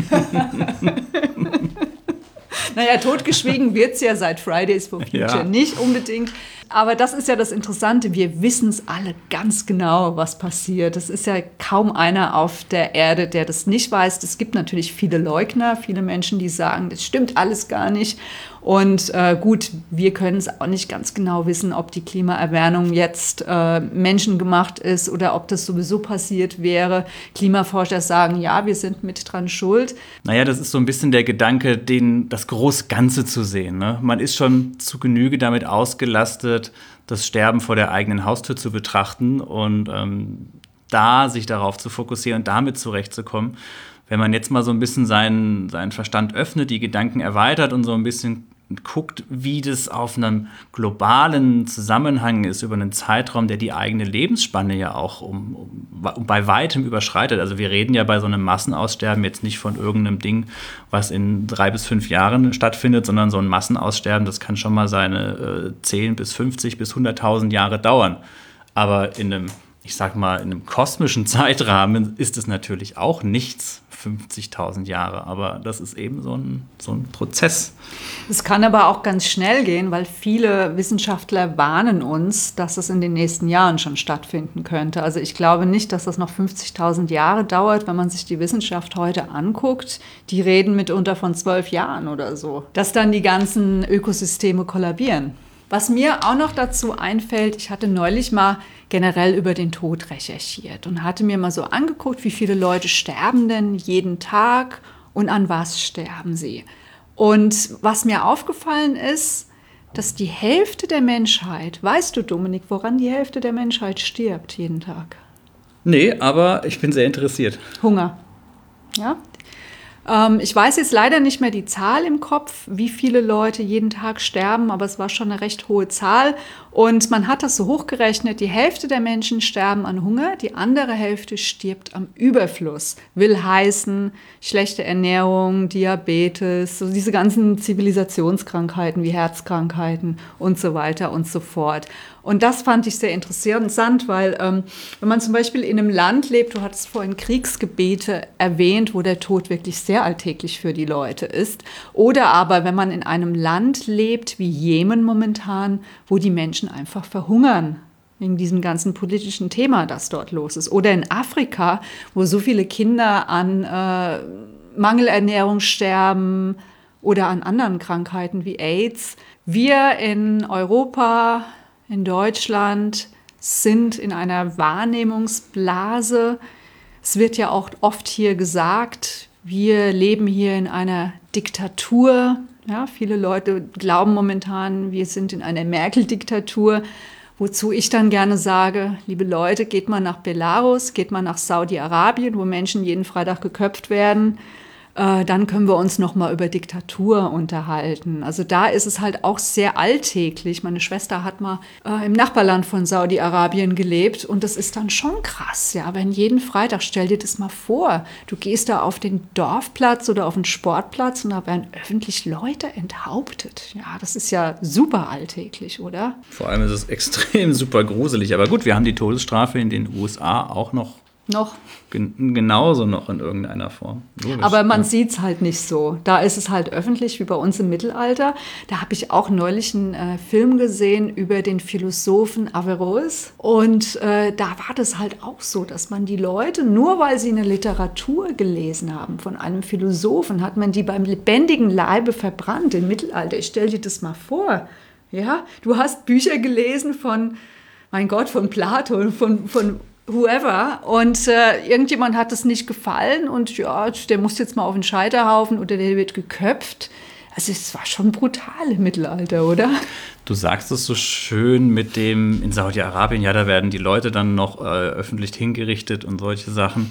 Naja, totgeschwiegen wird es ja seit Fridays for Future Ja. nicht unbedingt. Aber das ist ja das Interessante. Wir wissen es alle ganz genau, was passiert. Es ist ja kaum einer auf der Erde, der das nicht weiß. Es gibt natürlich viele Leugner, viele Menschen, die sagen, das stimmt alles gar nicht. Und äh, gut, wir können es auch nicht ganz genau wissen, ob die Klimaerwärmung jetzt äh, menschengemacht ist oder ob das sowieso passiert wäre. Klimaforscher sagen, ja, wir sind mit dran schuld. Naja, das ist so ein bisschen der Gedanke, den, das große Ganze zu sehen. Ne? Man ist schon zu Genüge damit ausgelastet, das Sterben vor der eigenen Haustür zu betrachten und ähm, da sich darauf zu fokussieren und damit zurechtzukommen. Wenn man jetzt mal so ein bisschen seinen, seinen Verstand öffnet, die Gedanken erweitert und so ein bisschen guckt, wie das auf einem globalen Zusammenhang ist, über einen Zeitraum, der die eigene Lebensspanne ja auch um, um, bei weitem überschreitet. Also wir reden ja bei so einem Massenaussterben jetzt nicht von irgendeinem Ding, was in drei bis fünf Jahren stattfindet, sondern so ein Massenaussterben, das kann schon mal seine äh, zehn bis fünfzig bis hunderttausend Jahre dauern. Aber in einem, ich sag mal, in einem kosmischen Zeitrahmen ist es natürlich auch nichts, fünfzigtausend Jahre, aber das ist eben so ein, so ein Prozess. Es kann aber auch ganz schnell gehen, weil viele Wissenschaftler warnen uns, dass es in den nächsten Jahren schon stattfinden könnte. Also ich glaube nicht, dass das noch fünfzigtausend Jahre dauert, wenn man sich die Wissenschaft heute anguckt. Die reden mitunter von zwölf Jahren oder so, dass dann die ganzen Ökosysteme kollabieren. Was mir auch noch dazu einfällt, ich hatte neulich mal generell über den Tod recherchiert und hatte mir mal so angeguckt, wie viele Leute sterben denn jeden Tag und an was sterben sie. Und was mir aufgefallen ist, dass die Hälfte der Menschheit, weißt du, Dominik, woran die Hälfte der Menschheit stirbt jeden Tag? Nee, aber ich bin sehr interessiert. Hunger. Ja? Ähm, ich weiß jetzt leider nicht mehr die Zahl im Kopf, wie viele Leute jeden Tag sterben, aber es war schon eine recht hohe Zahl. Und man hat das so hochgerechnet, die Hälfte der Menschen sterben an Hunger, die andere Hälfte stirbt am Überfluss. Will heißen, schlechte Ernährung, Diabetes, so diese ganzen Zivilisationskrankheiten wie Herzkrankheiten und so weiter und so fort. Und das fand ich sehr interessant, weil ähm, wenn man zum Beispiel in einem Land lebt, du hattest vorhin Kriegsgebiete erwähnt, wo der Tod wirklich sehr alltäglich für die Leute ist. Oder aber wenn man in einem Land lebt, wie Jemen momentan, wo die Menschen einfach verhungern, wegen diesem ganzen politischen Thema, das dort los ist. Oder in Afrika, wo so viele Kinder an äh, Mangelernährung sterben oder an anderen Krankheiten wie AIDS. Wir in Europa, in Deutschland sind in einer Wahrnehmungsblase. Es wird ja auch oft hier gesagt, wir leben hier in einer Diktatur. Ja, viele Leute glauben momentan, wir sind in einer Merkel-Diktatur. Wozu ich dann gerne sage, liebe Leute, geht mal nach Belarus, geht mal nach Saudi-Arabien, wo Menschen jeden Freitag geköpft werden. Dann können wir uns noch mal über Diktatur unterhalten. Also da ist es halt auch sehr alltäglich. Meine Schwester hat mal äh, im Nachbarland von Saudi-Arabien gelebt und das ist dann schon krass. Ja, wenn jeden Freitag, stell dir das mal vor, du gehst da auf den Dorfplatz oder auf den Sportplatz und da werden öffentlich Leute enthauptet. Ja, das ist ja super alltäglich, oder? Vor allem ist es extrem super gruselig. Aber gut, wir haben die Todesstrafe in den U S A auch noch Noch. Gen- genauso noch in irgendeiner Form. Logisch, aber man ja. sieht es halt nicht so. Da ist es halt öffentlich, wie bei uns im Mittelalter. Da habe ich auch neulich einen äh, Film gesehen über den Philosophen Averroes. Und äh, da war das halt auch so, dass man die Leute, nur weil sie eine Literatur gelesen haben von einem Philosophen, hat man die beim lebendigen Leibe verbrannt im Mittelalter. Ich stell dir das mal vor. Ja, du hast Bücher gelesen von, mein Gott, von Plato, von, von whoever, und äh, irgendjemand hat es nicht gefallen und ja, der muss jetzt mal auf den Scheiterhaufen oder der wird geköpft. Also es war schon brutal im Mittelalter, oder? Du sagst es so schön mit dem, in Saudi-Arabien, ja, da werden die Leute dann noch äh, öffentlich hingerichtet und solche Sachen.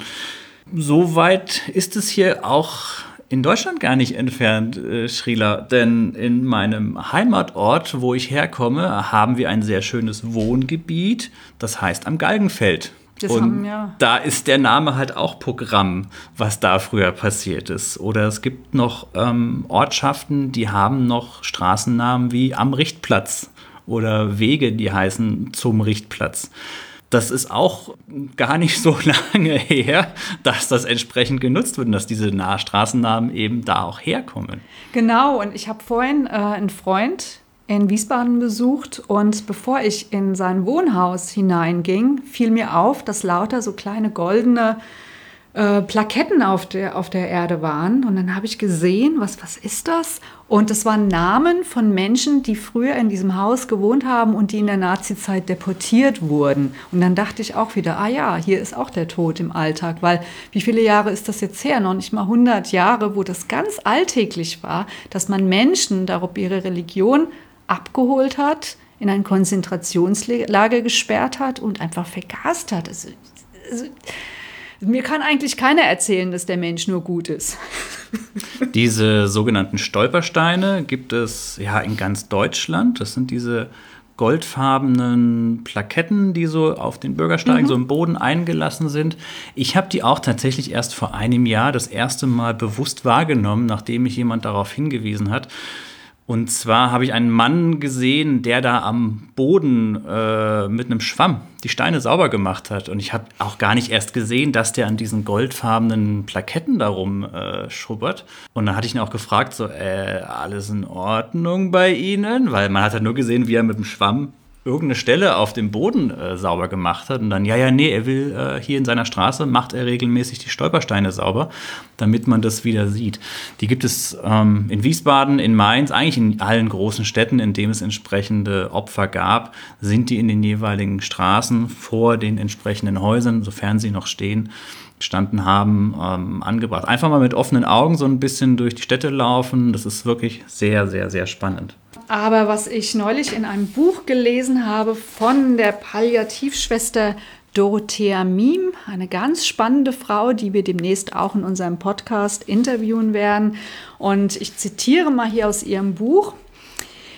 So weit ist es hier auch in Deutschland gar nicht entfernt, äh, Srila. Denn in meinem Heimatort, wo ich herkomme, haben wir ein sehr schönes Wohngebiet, das heißt am Galgenfeld. Das und haben, ja. Da ist der Name halt auch Programm, was da früher passiert ist. Oder es gibt noch ähm, Ortschaften, die haben noch Straßennamen wie am Richtplatz oder Wege, die heißen zum Richtplatz. Das ist auch gar nicht so lange her, dass das entsprechend genutzt wird und dass diese Straßennamen eben da auch herkommen. Genau, und ich habe vorhin äh, einen Freund in Wiesbaden besucht und bevor ich in sein Wohnhaus hineinging, fiel mir auf, dass lauter so kleine goldene äh, Plaketten auf der, auf der Erde waren. Und dann habe ich gesehen, was, was ist das? Und das waren Namen von Menschen, die früher in diesem Haus gewohnt haben und die in der Nazizeit deportiert wurden. Und dann dachte ich auch wieder, ah ja, hier ist auch der Tod im Alltag. Weil wie viele Jahre ist das jetzt her? Noch nicht mal hundert Jahre, wo das ganz alltäglich war, dass man Menschen, darum ihre Religion, abgeholt hat, in ein Konzentrationslager gesperrt hat und einfach vergast hat. Also, also, mir kann eigentlich keiner erzählen, dass der Mensch nur gut ist. Diese sogenannten Stolpersteine gibt es ja in ganz Deutschland. Das sind diese goldfarbenen Plaketten, die so auf den Bürgersteigen mhm. so im Boden eingelassen sind. Ich habe die auch tatsächlich erst vor einem Jahr das erste Mal bewusst wahrgenommen, nachdem mich jemand darauf hingewiesen hat. Und zwar habe ich einen Mann gesehen, der da am Boden äh, mit einem Schwamm die Steine sauber gemacht hat. Und ich habe auch gar nicht erst gesehen, dass der an diesen goldfarbenen Plaketten darum äh, schubbert. Und dann hatte ich ihn auch gefragt, so, äh, alles in Ordnung bei Ihnen? Weil man hat ja nur gesehen, wie er mit dem Schwamm irgendeine Stelle auf dem Boden äh, sauber gemacht hat. Und dann, ja, ja, nee, er will äh, hier in seiner Straße, macht er regelmäßig die Stolpersteine sauber, damit man das wieder sieht. Die gibt es ähm, in Wiesbaden, in Mainz, eigentlich in allen großen Städten, in denen es entsprechende Opfer gab, sind die in den jeweiligen Straßen vor den entsprechenden Häusern, sofern sie noch stehen, gestanden haben, ähm, angebracht. Einfach mal mit offenen Augen so ein bisschen durch die Städte laufen. Das ist wirklich sehr, sehr, sehr spannend. Aber was ich neulich in einem Buch gelesen habe von der Palliativschwester Dorothea Miem, eine ganz spannende Frau, die wir demnächst auch in unserem Podcast interviewen werden. Und ich zitiere mal hier aus ihrem Buch.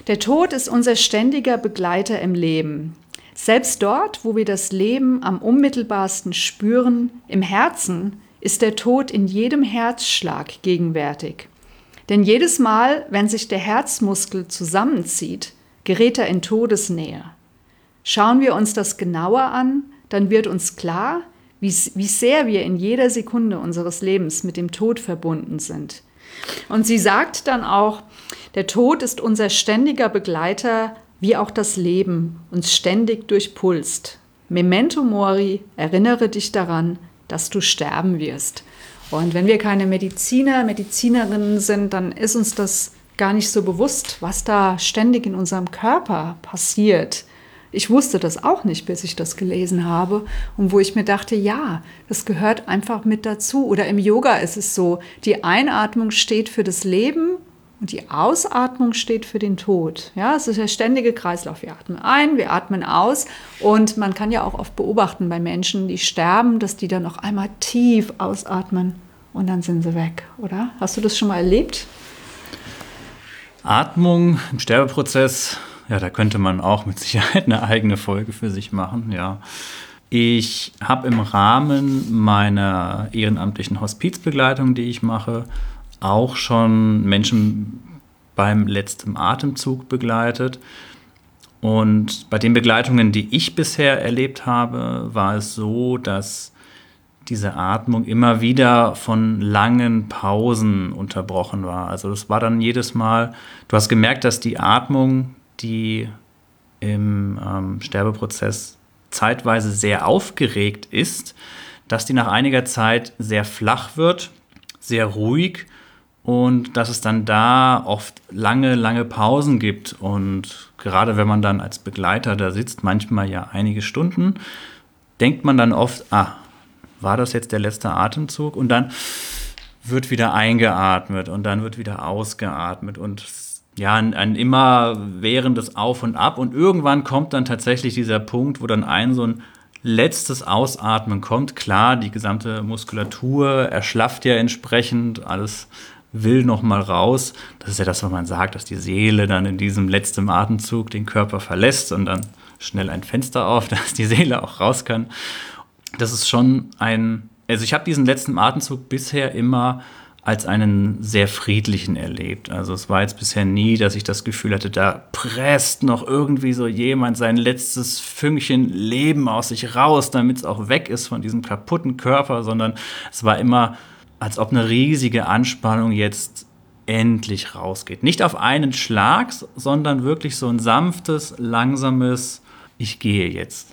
Der Tod ist unser ständiger Begleiter im Leben. Selbst dort, wo wir das Leben am unmittelbarsten spüren, im Herzen, ist der Tod in jedem Herzschlag gegenwärtig. Denn jedes Mal, wenn sich der Herzmuskel zusammenzieht, gerät er in Todesnähe. Schauen wir uns das genauer an, dann wird uns klar, wie, wie sehr wir in jeder Sekunde unseres Lebens mit dem Tod verbunden sind. Und sie sagt dann auch, der Tod ist unser ständiger Begleiter, wie auch das Leben uns ständig durchpulst. Memento mori, erinnere dich daran, dass du sterben wirst. Und wenn wir keine Mediziner, Medizinerinnen sind, dann ist uns das gar nicht so bewusst, was da ständig in unserem Körper passiert. Ich wusste das auch nicht, bis ich das gelesen habe und wo ich mir dachte, ja, das gehört einfach mit dazu. Oder im Yoga ist es so, die Einatmung steht für das Leben und die Ausatmung steht für den Tod. Ja, es ist der ständige Kreislauf. Wir atmen ein, wir atmen aus. Und man kann ja auch oft beobachten bei Menschen, die sterben, dass die dann noch einmal tief ausatmen und dann sind sie weg, oder? Hast du das schon mal erlebt? Atmung im Sterbeprozess, ja, da könnte man auch mit Sicherheit eine eigene Folge für sich machen, ja. Ich habe im Rahmen meiner ehrenamtlichen Hospizbegleitung, die ich mache, auch schon Menschen beim letzten Atemzug begleitet. Und bei den Begleitungen, die ich bisher erlebt habe, war es so, dass diese Atmung immer wieder von langen Pausen unterbrochen war. Also das war dann jedes Mal, du hast gemerkt, dass die Atmung, die im ähm, Sterbeprozess zeitweise sehr aufgeregt ist, dass die nach einiger Zeit sehr flach wird, sehr ruhig und dass es dann da oft lange, lange Pausen gibt. Und gerade wenn man dann als Begleiter da sitzt, manchmal ja einige Stunden, denkt man dann oft, ah, war das jetzt der letzte Atemzug? Und dann wird wieder eingeatmet und dann wird wieder ausgeatmet und ja, ein, ein immerwährendes Auf und Ab. Und irgendwann kommt dann tatsächlich dieser Punkt, wo dann ein so ein letztes Ausatmen kommt. Klar, die gesamte Muskulatur erschlafft ja entsprechend, alles will noch mal raus. Das ist ja das, was man sagt, dass die Seele dann in diesem letzten Atemzug den Körper verlässt und dann schnell ein Fenster auf, dass die Seele auch raus kann. Das ist schon ein, also ich habe diesen letzten Atemzug bisher immer als einen sehr friedlichen erlebt. Also es war jetzt bisher nie, dass ich das Gefühl hatte, da presst noch irgendwie so jemand sein letztes Fünkchen Leben aus sich raus, damit es auch weg ist von diesem kaputten Körper, sondern es war immer, als ob eine riesige Anspannung jetzt endlich rausgeht. Nicht auf einen Schlag, sondern wirklich so ein sanftes, langsames, ich gehe jetzt.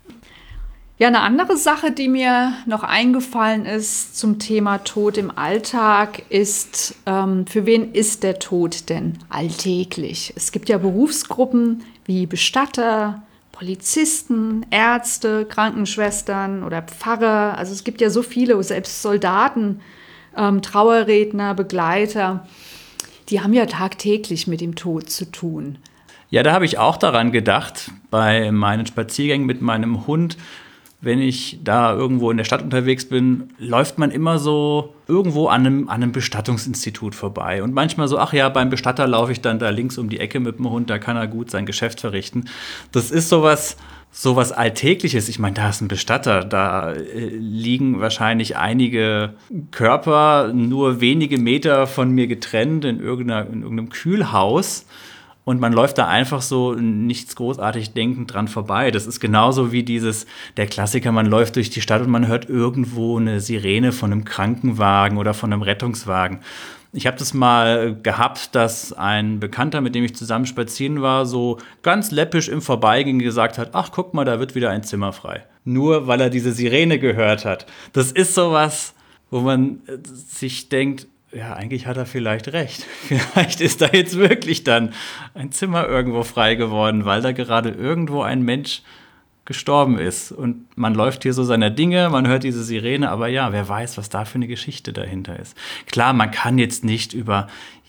Ja, eine andere Sache, die mir noch eingefallen ist zum Thema Tod im Alltag, ist, ähm, für wen ist der Tod denn alltäglich? Es gibt ja Berufsgruppen wie Bestatter, Polizisten, Ärzte, Krankenschwestern oder Pfarrer. Also es gibt ja so viele, selbst Soldaten, ähm, Trauerredner, Begleiter, die haben ja tagtäglich mit dem Tod zu tun. Ja, da habe ich auch daran gedacht, bei meinen Spaziergängen mit meinem Hund. Wenn ich da irgendwo in der Stadt unterwegs bin, läuft man immer so irgendwo an einem, an einem Bestattungsinstitut vorbei. Und manchmal so, ach ja, beim Bestatter laufe ich dann da links um die Ecke mit dem Hund, da kann er gut sein Geschäft verrichten. Das ist sowas, sowas Alltägliches. Ich meine, da ist ein Bestatter, da äh, liegen wahrscheinlich einige Körper nur wenige Meter von mir getrennt in, irgendeiner, in irgendeinem Kühlhaus. Und man läuft da einfach so nichts großartig denkend dran vorbei. Das ist genauso wie dieses, der Klassiker, man läuft durch die Stadt und man hört irgendwo eine Sirene von einem Krankenwagen oder von einem Rettungswagen. Ich habe das mal gehabt, dass ein Bekannter, mit dem ich zusammen spazieren war, so ganz läppisch im Vorbeigehen gesagt hat, ach, guck mal, da wird wieder ein Zimmer frei. Nur weil er diese Sirene gehört hat. Das ist sowas, wo man sich denkt, ja, eigentlich hat er vielleicht recht. Vielleicht ist da jetzt wirklich dann ein Zimmer irgendwo frei geworden, weil da gerade irgendwo ein Mensch gestorben ist. Und man läuft hier so seiner Dinge, man hört diese Sirene, aber ja, wer weiß, was da für eine Geschichte dahinter ist. Klar, man kann jetzt nicht über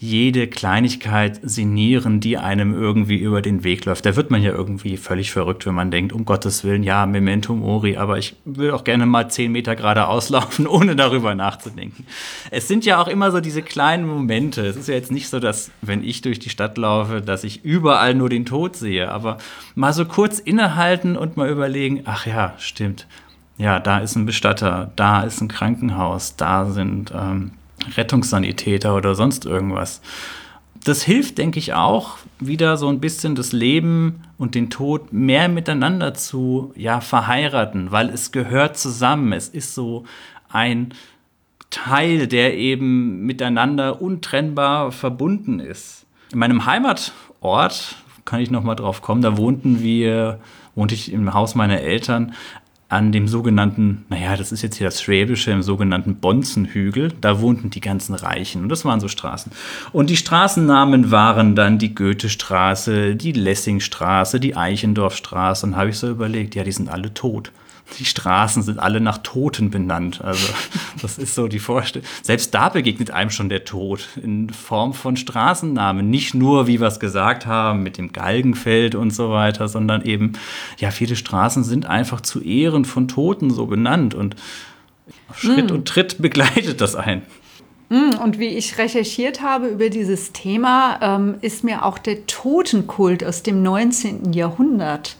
jede Kleinigkeit sinnieren, die einem irgendwie über den Weg läuft. Da wird man ja irgendwie völlig verrückt, wenn man denkt, um Gottes Willen, ja, Memento Mori, aber ich will auch gerne mal zehn Meter geradeaus laufen, ohne darüber nachzudenken. Es sind ja auch immer so diese kleinen Momente. Es ist ja jetzt nicht so, dass, wenn ich durch die Stadt laufe, dass ich überall nur den Tod sehe, aber mal so kurz innehalten und mal überlegen, ach ja, stimmt. Ja, da ist ein Bestatter, da ist ein Krankenhaus, da sind ähm, Rettungssanitäter oder sonst irgendwas. Das hilft, denke ich, auch, wieder so ein bisschen das Leben und den Tod mehr miteinander zu ja, verheiraten, weil es gehört zusammen. Es ist so ein Teil, der eben miteinander untrennbar verbunden ist. In meinem Heimatort, kann ich noch mal drauf kommen, da wohnten wir, wohnte ich im Haus meiner Eltern an dem sogenannten, naja, das ist jetzt hier das Schwäbische, im sogenannten Bonzenhügel. Da wohnten die ganzen Reichen und das waren so Straßen. Und die Straßennamen waren dann die Goethestraße, die Lessingstraße, die Eichendorffstraße. Und habe ich so überlegt, ja, die sind alle tot. Die Straßen sind alle nach Toten benannt. Also das ist so die Vorstellung. Selbst da begegnet einem schon der Tod in Form von Straßennamen. Nicht nur, wie wir es gesagt haben, mit dem Galgenfeld und so weiter, sondern eben, ja, viele Straßen sind einfach zu Ehren von Toten so benannt. Und Schritt mm. und Tritt begleitet das einen. Und wie ich recherchiert habe über dieses Thema, ähm, ist mir auch der Totenkult aus dem neunzehnten Jahrhundert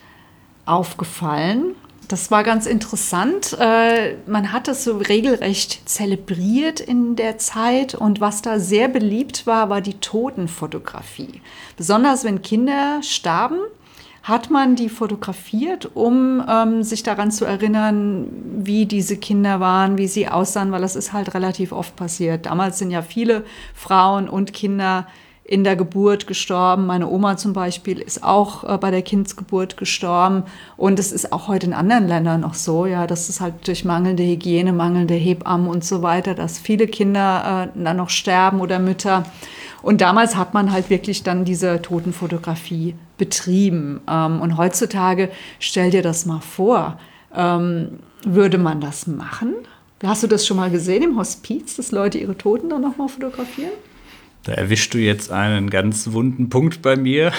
aufgefallen. Das war ganz interessant. Man hat es so regelrecht zelebriert in der Zeit. Und was da sehr beliebt war, war die Totenfotografie. Besonders wenn Kinder starben, hat man die fotografiert, um ähm, sich daran zu erinnern, wie diese Kinder waren, wie sie aussahen, weil das ist halt relativ oft passiert. Damals sind ja viele Frauen und Kinder in der Geburt gestorben. Meine Oma zum Beispiel ist auch äh, bei der Kindsgeburt gestorben. Und es ist auch heute in anderen Ländern noch so, ja, dass es halt durch mangelnde Hygiene, mangelnde Hebammen und so weiter, dass viele Kinder äh, dann noch sterben oder Mütter. Und damals hat man halt wirklich dann diese Totenfotografie betrieben. Ähm, und heutzutage, stell dir das mal vor, ähm, würde man das machen? Hast du das schon mal gesehen im Hospiz, dass Leute ihre Toten dann nochmal fotografieren? Da erwischst du jetzt einen ganz wunden Punkt bei mir.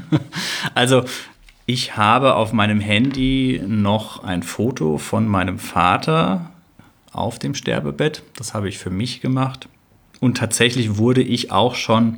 Also, ich habe auf meinem Handy noch ein Foto von meinem Vater auf dem Sterbebett. Das habe ich für mich gemacht. Und tatsächlich wurde ich auch schon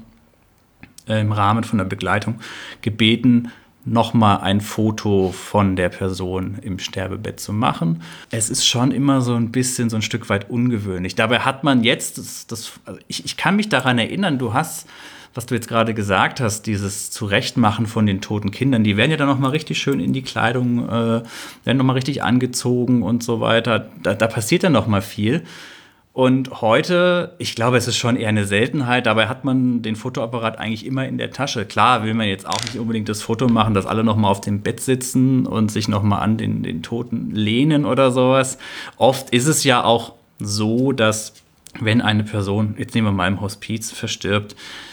äh, im Rahmen von der Begleitung gebeten, nochmal ein Foto von der Person im Sterbebett zu machen. Es ist schon immer so ein bisschen, so ein Stück weit ungewöhnlich. Dabei hat man jetzt, das, das, also ich, ich kann mich daran erinnern, du hast, was du jetzt gerade gesagt hast, dieses Zurechtmachen von den toten Kindern, die werden ja dann nochmal richtig schön in die Kleidung, äh, werden nochmal richtig angezogen und so weiter. Da, da passiert dann nochmal viel. Und heute, ich glaube, es ist schon eher eine Seltenheit, dabei hat man den Fotoapparat eigentlich immer in der Tasche. Klar will man jetzt auch nicht unbedingt das Foto machen, dass alle noch mal auf dem Bett sitzen und sich noch mal an den, den Toten lehnen oder sowas. Oft ist es ja auch so, dass wenn eine Person, jetzt nehmen wir mal im Hospiz, verstirbt,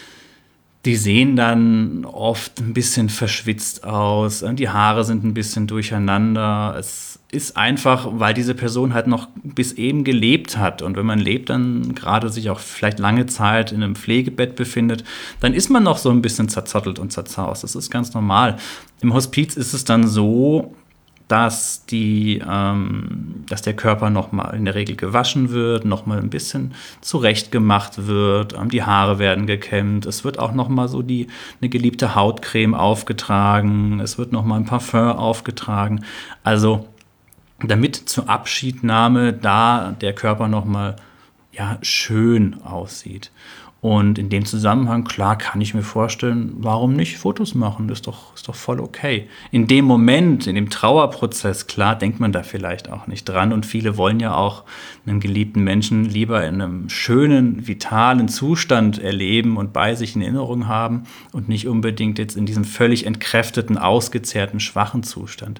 die sehen dann oft ein bisschen verschwitzt aus, die Haare sind ein bisschen durcheinander. Es ist einfach, weil diese Person halt noch bis eben gelebt hat. Und wenn man lebt, dann gerade sich auch vielleicht lange Zeit in einem Pflegebett befindet, dann ist man noch so ein bisschen zerzottelt und zerzaust. Das ist ganz normal. Im Hospiz ist es dann so, dass, die, ähm, dass der Körper noch mal in der Regel gewaschen wird, noch mal ein bisschen zurechtgemacht wird, ähm, die Haare werden gekämmt, es wird auch noch mal so die, eine geliebte Hautcreme aufgetragen, es wird noch mal ein Parfum aufgetragen. Also damit zur Abschiednahme da der Körper noch mal ja, schön aussieht. Und in dem Zusammenhang, klar, kann ich mir vorstellen, warum nicht Fotos machen? Das ist doch, ist doch voll okay. In dem Moment, in dem Trauerprozess, klar, denkt man da vielleicht auch nicht dran. Und viele wollen ja auch einen geliebten Menschen lieber in einem schönen, vitalen Zustand erleben und bei sich in Erinnerung haben und nicht unbedingt jetzt in diesem völlig entkräfteten, ausgezehrten, schwachen Zustand.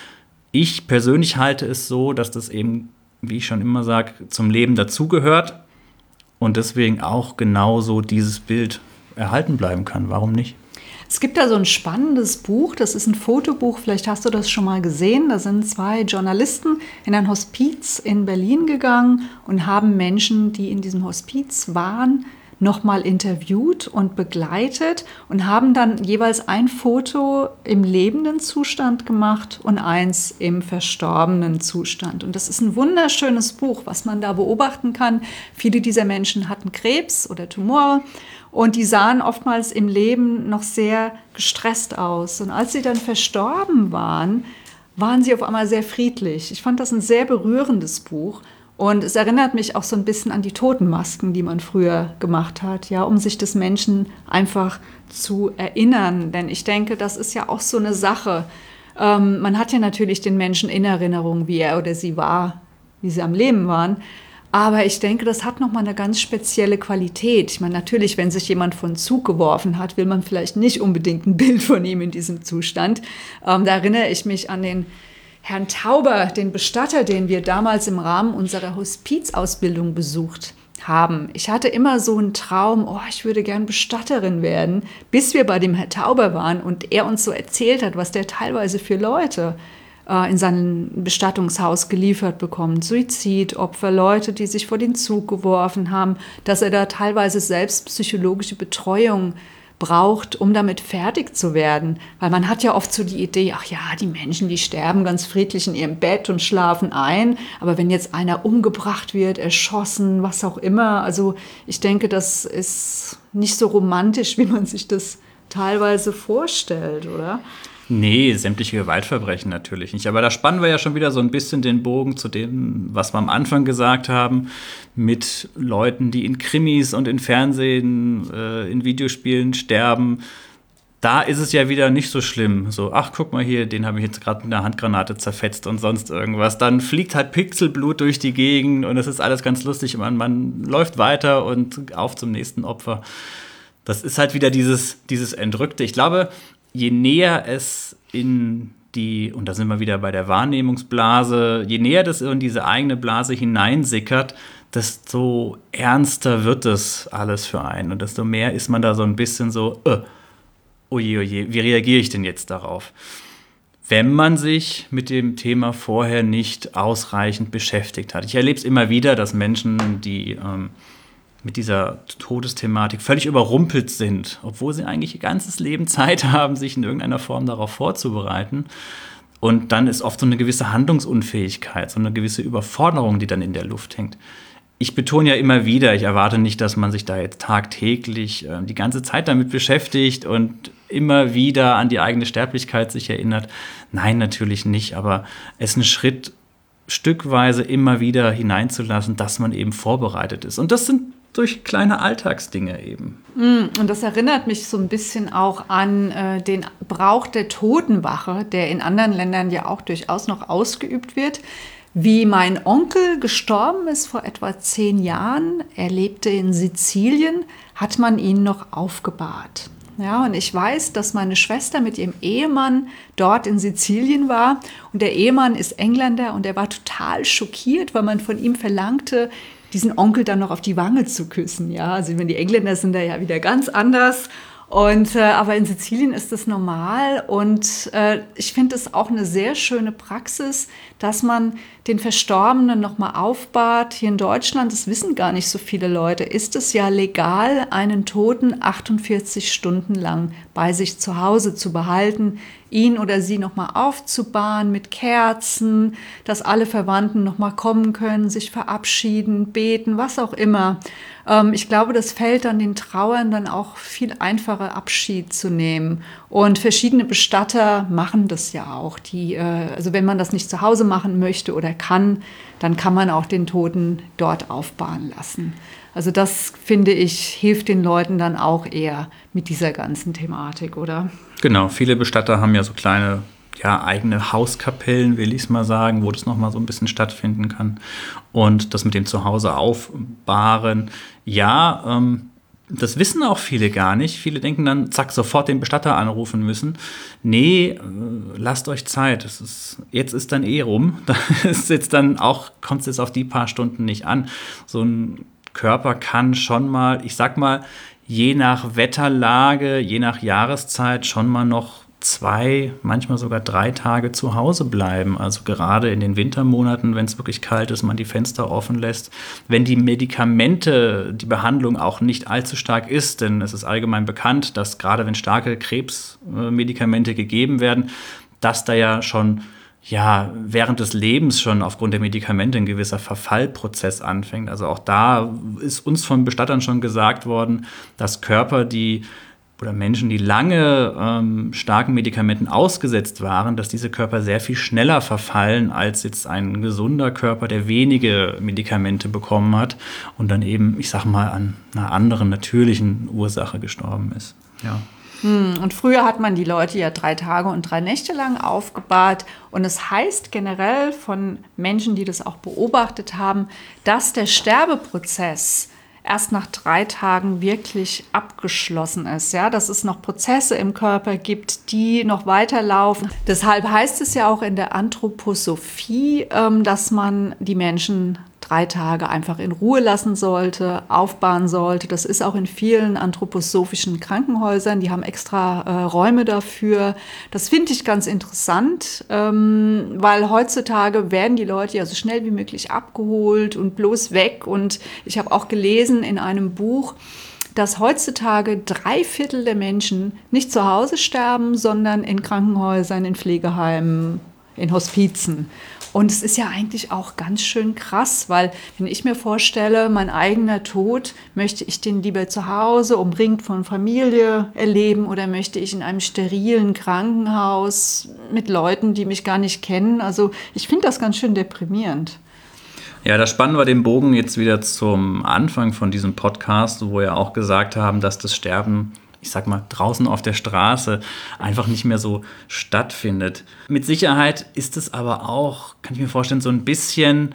Ich persönlich halte es so, dass das eben, wie ich schon immer sage, zum Leben dazugehört. Und deswegen auch genauso dieses Bild erhalten bleiben kann. Warum nicht? Es gibt da so ein spannendes Buch, das ist ein Fotobuch, vielleicht hast du das schon mal gesehen. Da sind zwei Journalisten in ein Hospiz in Berlin gegangen und haben Menschen, die in diesem Hospiz waren, nochmal interviewt und begleitet und haben dann jeweils ein Foto im lebenden Zustand gemacht und eins im verstorbenen Zustand. Und das ist ein wunderschönes Buch, was man da beobachten kann. Viele dieser Menschen hatten Krebs oder Tumore und die sahen oftmals im Leben noch sehr gestresst aus. Und als sie dann verstorben waren, waren sie auf einmal sehr friedlich. Ich fand das ein sehr berührendes Buch. Und es erinnert mich auch so ein bisschen an die Totenmasken, die man früher gemacht hat, ja, um sich des Menschen einfach zu erinnern. Denn ich denke, das ist ja auch so eine Sache. Ähm, man hat ja natürlich den Menschen in Erinnerung, wie er oder sie war, wie sie am Leben waren. Aber ich denke, das hat nochmal eine ganz spezielle Qualität. Ich meine, natürlich, wenn sich jemand von Zug geworfen hat, will man vielleicht nicht unbedingt ein Bild von ihm in diesem Zustand. Ähm, da erinnere ich mich an den Herrn Tauber, den Bestatter, den wir damals im Rahmen unserer Hospizausbildung besucht haben. Ich hatte immer so einen Traum, oh, ich würde gern Bestatterin werden, bis wir bei dem Herrn Tauber waren und er uns so erzählt hat, was der teilweise für Leute äh, in seinem Bestattungshaus geliefert bekommt. Suizidopfer, Leute, die sich vor den Zug geworfen haben, dass er da teilweise selbst psychologische Betreuung braucht, um damit fertig zu werden. Weil man hat ja oft so die Idee, ach ja, die Menschen, die sterben ganz friedlich in ihrem Bett und schlafen ein. Aber wenn jetzt einer umgebracht wird, erschossen, was auch immer, also ich denke, das ist nicht so romantisch, wie man sich das teilweise vorstellt, oder? Nee, sämtliche Gewaltverbrechen natürlich nicht. Aber da spannen wir ja schon wieder so ein bisschen den Bogen zu dem, was wir am Anfang gesagt haben, mit Leuten, die in Krimis und in Fernsehen, äh, in Videospielen sterben. Da ist es ja wieder nicht so schlimm. So, ach, guck mal hier, den habe ich jetzt gerade mit einer Handgranate zerfetzt und sonst irgendwas. Dann fliegt halt Pixelblut durch die Gegend und es ist alles ganz lustig. Man, man läuft weiter und auf zum nächsten Opfer. Das ist halt wieder dieses, dieses Entrückte. Ich glaube, je näher es in die, und da sind wir wieder bei der Wahrnehmungsblase, je näher das in diese eigene Blase hineinsickert, desto ernster wird das alles für einen. Und desto mehr ist man da so ein bisschen so, äh, oje, oje, wie reagiere ich denn jetzt darauf? Wenn man sich mit dem Thema vorher nicht ausreichend beschäftigt hat. Ich erlebe es immer wieder, dass Menschen, die ähm, mit dieser Todesthematik völlig überrumpelt sind, obwohl sie eigentlich ihr ganzes Leben Zeit haben, sich in irgendeiner Form darauf vorzubereiten. Und dann ist oft so eine gewisse Handlungsunfähigkeit, so eine gewisse Überforderung, die dann in der Luft hängt. Ich betone ja immer wieder, ich erwarte nicht, dass man sich da jetzt tagtäglich äh, die ganze Zeit damit beschäftigt und immer wieder an die eigene Sterblichkeit sich erinnert. Nein, natürlich nicht, aber es ist ein Schritt, stückweise immer wieder hineinzulassen, dass man eben vorbereitet ist. Und das sind durch kleine Alltagsdinge eben. Und das erinnert mich so ein bisschen auch an äh, den Brauch der Totenwache, der in anderen Ländern ja auch durchaus noch ausgeübt wird. Wie mein Onkel gestorben ist vor etwa zehn Jahren, er lebte in Sizilien, hat man ihn noch aufgebahrt. Ja, und ich weiß, dass meine Schwester mit ihrem Ehemann dort in Sizilien war. Und der Ehemann ist Engländer und er war total schockiert, weil man von ihm verlangte, diesen Onkel dann noch auf die Wange zu küssen. Ja, also die Engländer sind da ja wieder ganz anders. Und, äh, aber in Sizilien ist das normal und äh, ich finde es auch eine sehr schöne Praxis, dass man den Verstorbenen nochmal aufbahrt. Hier in Deutschland, das wissen gar nicht so viele Leute, ist es ja legal, einen Toten achtundvierzig Stunden lang bei sich zu Hause zu behalten, ihn oder sie nochmal aufzubahren mit Kerzen, dass alle Verwandten nochmal kommen können, sich verabschieden, beten, was auch immer. Ähm, ich glaube, das fällt dann den Trauernden auch viel einfacher, Abschied zu nehmen. Und verschiedene Bestatter machen das ja auch. Die, äh, also wenn man das nicht zu Hause machen möchte oder kann, dann kann man auch den Toten dort aufbahren lassen. Also das, finde ich, hilft den Leuten dann auch eher mit dieser ganzen Thematik, oder? Genau, viele Bestatter haben ja so kleine, ja, eigene Hauskapellen, will ich es mal sagen, wo das nochmal so ein bisschen stattfinden kann. Und das mit dem Zuhause aufbahren, ja, ähm, das wissen auch viele gar nicht. Viele denken dann, zack, sofort den Bestatter anrufen müssen. Nee, äh, lasst euch Zeit. Das ist, jetzt ist dann eh rum. Da ist jetzt dann auch, kommt es jetzt auf die paar Stunden nicht an. So ein Körper kann schon mal, ich sag mal, je nach Wetterlage, je nach Jahreszeit schon mal noch zwei, manchmal sogar drei Tage zu Hause bleiben. Also gerade in den Wintermonaten, wenn es wirklich kalt ist, man die Fenster offen lässt. Wenn die Medikamente, die Behandlung auch nicht allzu stark ist, denn es ist allgemein bekannt, dass gerade wenn starke Krebsmedikamente gegeben werden, dass da ja schon ja, während des Lebens schon aufgrund der Medikamente ein gewisser Verfallprozess anfängt. Also auch da ist uns von Bestattern schon gesagt worden, dass Körper, die oder Menschen, die lange ähm, starken Medikamenten ausgesetzt waren, dass diese Körper sehr viel schneller verfallen als jetzt ein gesunder Körper, der wenige Medikamente bekommen hat und dann eben, ich sag mal, an einer anderen natürlichen Ursache gestorben ist. Ja. Und früher hat man die Leute ja drei Tage und drei Nächte lang aufgebahrt. Und es heißt generell von Menschen, die das auch beobachtet haben, dass der Sterbeprozess erst nach drei Tagen wirklich abgeschlossen ist. Ja, dass es noch Prozesse im Körper gibt, die noch weiterlaufen. Deshalb heißt es ja auch in der Anthroposophie, dass man die Menschen drei Tage einfach in Ruhe lassen sollte, aufbahren sollte. Das ist auch in vielen anthroposophischen Krankenhäusern. Die haben extra äh, Räume dafür. Das finde ich ganz interessant, ähm, weil heutzutage werden die Leute ja so schnell wie möglich abgeholt und bloß weg. Und ich habe auch gelesen in einem Buch, dass heutzutage drei Viertel der Menschen nicht zu Hause sterben, sondern in Krankenhäusern, in Pflegeheimen, in Hospizen. Und es ist ja eigentlich auch ganz schön krass, weil wenn ich mir vorstelle, mein eigener Tod, möchte ich den lieber zu Hause, umringt von Familie erleben oder möchte ich in einem sterilen Krankenhaus mit Leuten, die mich gar nicht kennen? Also ich finde das ganz schön deprimierend. Ja, da spannen wir den Bogen jetzt wieder zum Anfang von diesem Podcast, wo wir auch gesagt haben, dass das Sterben, ich sag mal, draußen auf der Straße einfach nicht mehr so stattfindet. Mit Sicherheit ist es aber auch, kann ich mir vorstellen, so ein bisschen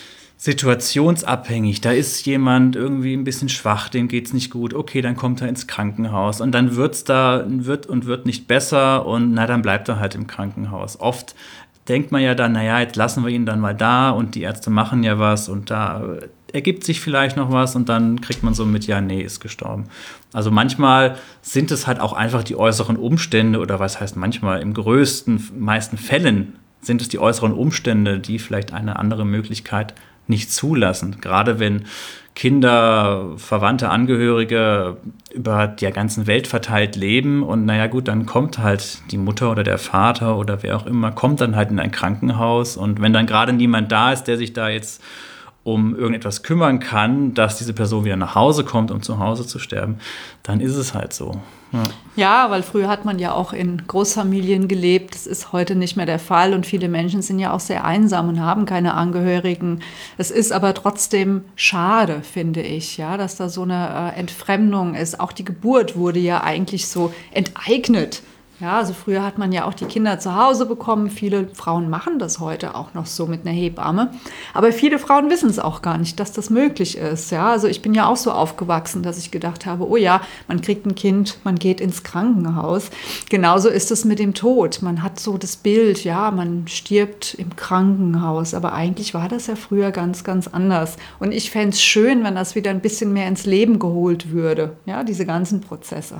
situationsabhängig. Da ist jemand irgendwie ein bisschen schwach, dem geht's nicht gut. Okay, dann kommt er ins Krankenhaus und dann wird's da, wird und wird nicht besser und na, dann bleibt er halt im Krankenhaus. Oft denkt man ja dann, naja, jetzt lassen wir ihn dann mal da und die Ärzte machen ja was und da ergibt sich vielleicht noch was und dann kriegt man so mit, ja, nee, ist gestorben. Also manchmal sind es halt auch einfach die äußeren Umstände oder was heißt manchmal, im größten, meisten Fällen sind es die äußeren Umstände, die vielleicht eine andere Möglichkeit nicht zulassen. Gerade wenn Kinder, Verwandte, Angehörige über der ganzen Welt verteilt leben und naja gut, dann kommt halt die Mutter oder der Vater oder wer auch immer, kommt dann halt in ein Krankenhaus und wenn dann gerade niemand da ist, der sich da jetzt um irgendetwas kümmern kann, dass diese Person wieder nach Hause kommt, um zu Hause zu sterben, dann ist es halt so. Ja. Ja, weil früher hat man ja auch in Großfamilien gelebt. Das ist heute nicht mehr der Fall und viele Menschen sind ja auch sehr einsam und haben keine Angehörigen. Es ist aber trotzdem schade, finde ich, ja, dass da so eine äh, Entfremdung ist. Auch die Geburt wurde ja eigentlich so enteignet. Ja, also früher hat man ja auch die Kinder zu Hause bekommen. Viele Frauen machen das heute auch noch so mit einer Hebamme. Aber viele Frauen wissen es auch gar nicht, dass das möglich ist. Ja, also ich bin ja auch so aufgewachsen, dass ich gedacht habe, oh ja, man kriegt ein Kind, man geht ins Krankenhaus. Genauso ist es mit dem Tod. Man hat so das Bild, ja, man stirbt im Krankenhaus. Aber eigentlich war das ja früher ganz, ganz anders. Und ich fände es schön, wenn das wieder ein bisschen mehr ins Leben geholt würde. Ja, diese ganzen Prozesse.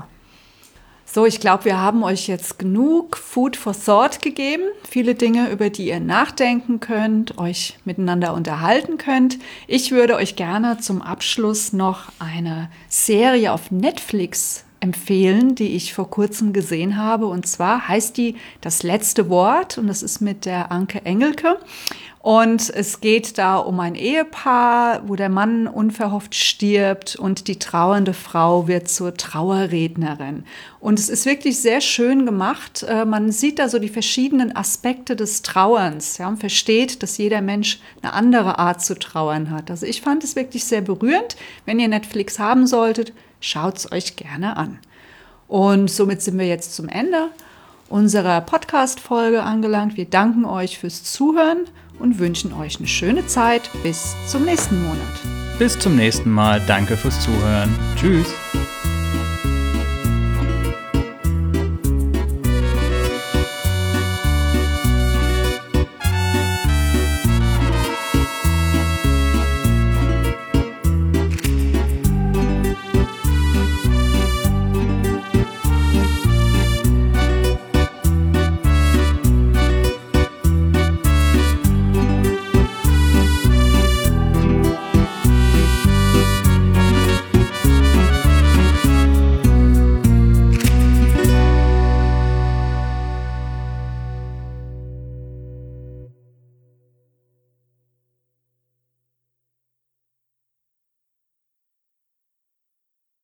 So, ich glaube, wir haben euch jetzt genug Food for Thought gegeben. Viele Dinge, über die ihr nachdenken könnt, euch miteinander unterhalten könnt. Ich würde euch gerne zum Abschluss noch eine Serie auf Netflix empfehlen, die ich vor kurzem gesehen habe. Und zwar heißt die Das letzte Wort und das ist mit der Anke Engelke. Und es geht da um ein Ehepaar, wo der Mann unverhofft stirbt und die trauernde Frau wird zur Trauerrednerin. Und es ist wirklich sehr schön gemacht. Man sieht da so die verschiedenen Aspekte des Trauerns, ja, und versteht, dass jeder Mensch eine andere Art zu trauern hat. Also ich fand es wirklich sehr berührend. Wenn ihr Netflix haben solltet, schaut es euch gerne an. Und somit sind wir jetzt zum Ende unserer Podcast-Folge angelangt. Wir danken euch fürs Zuhören und wünschen euch eine schöne Zeit. Bis zum nächsten Monat. Bis zum nächsten Mal. Danke fürs Zuhören. Tschüss.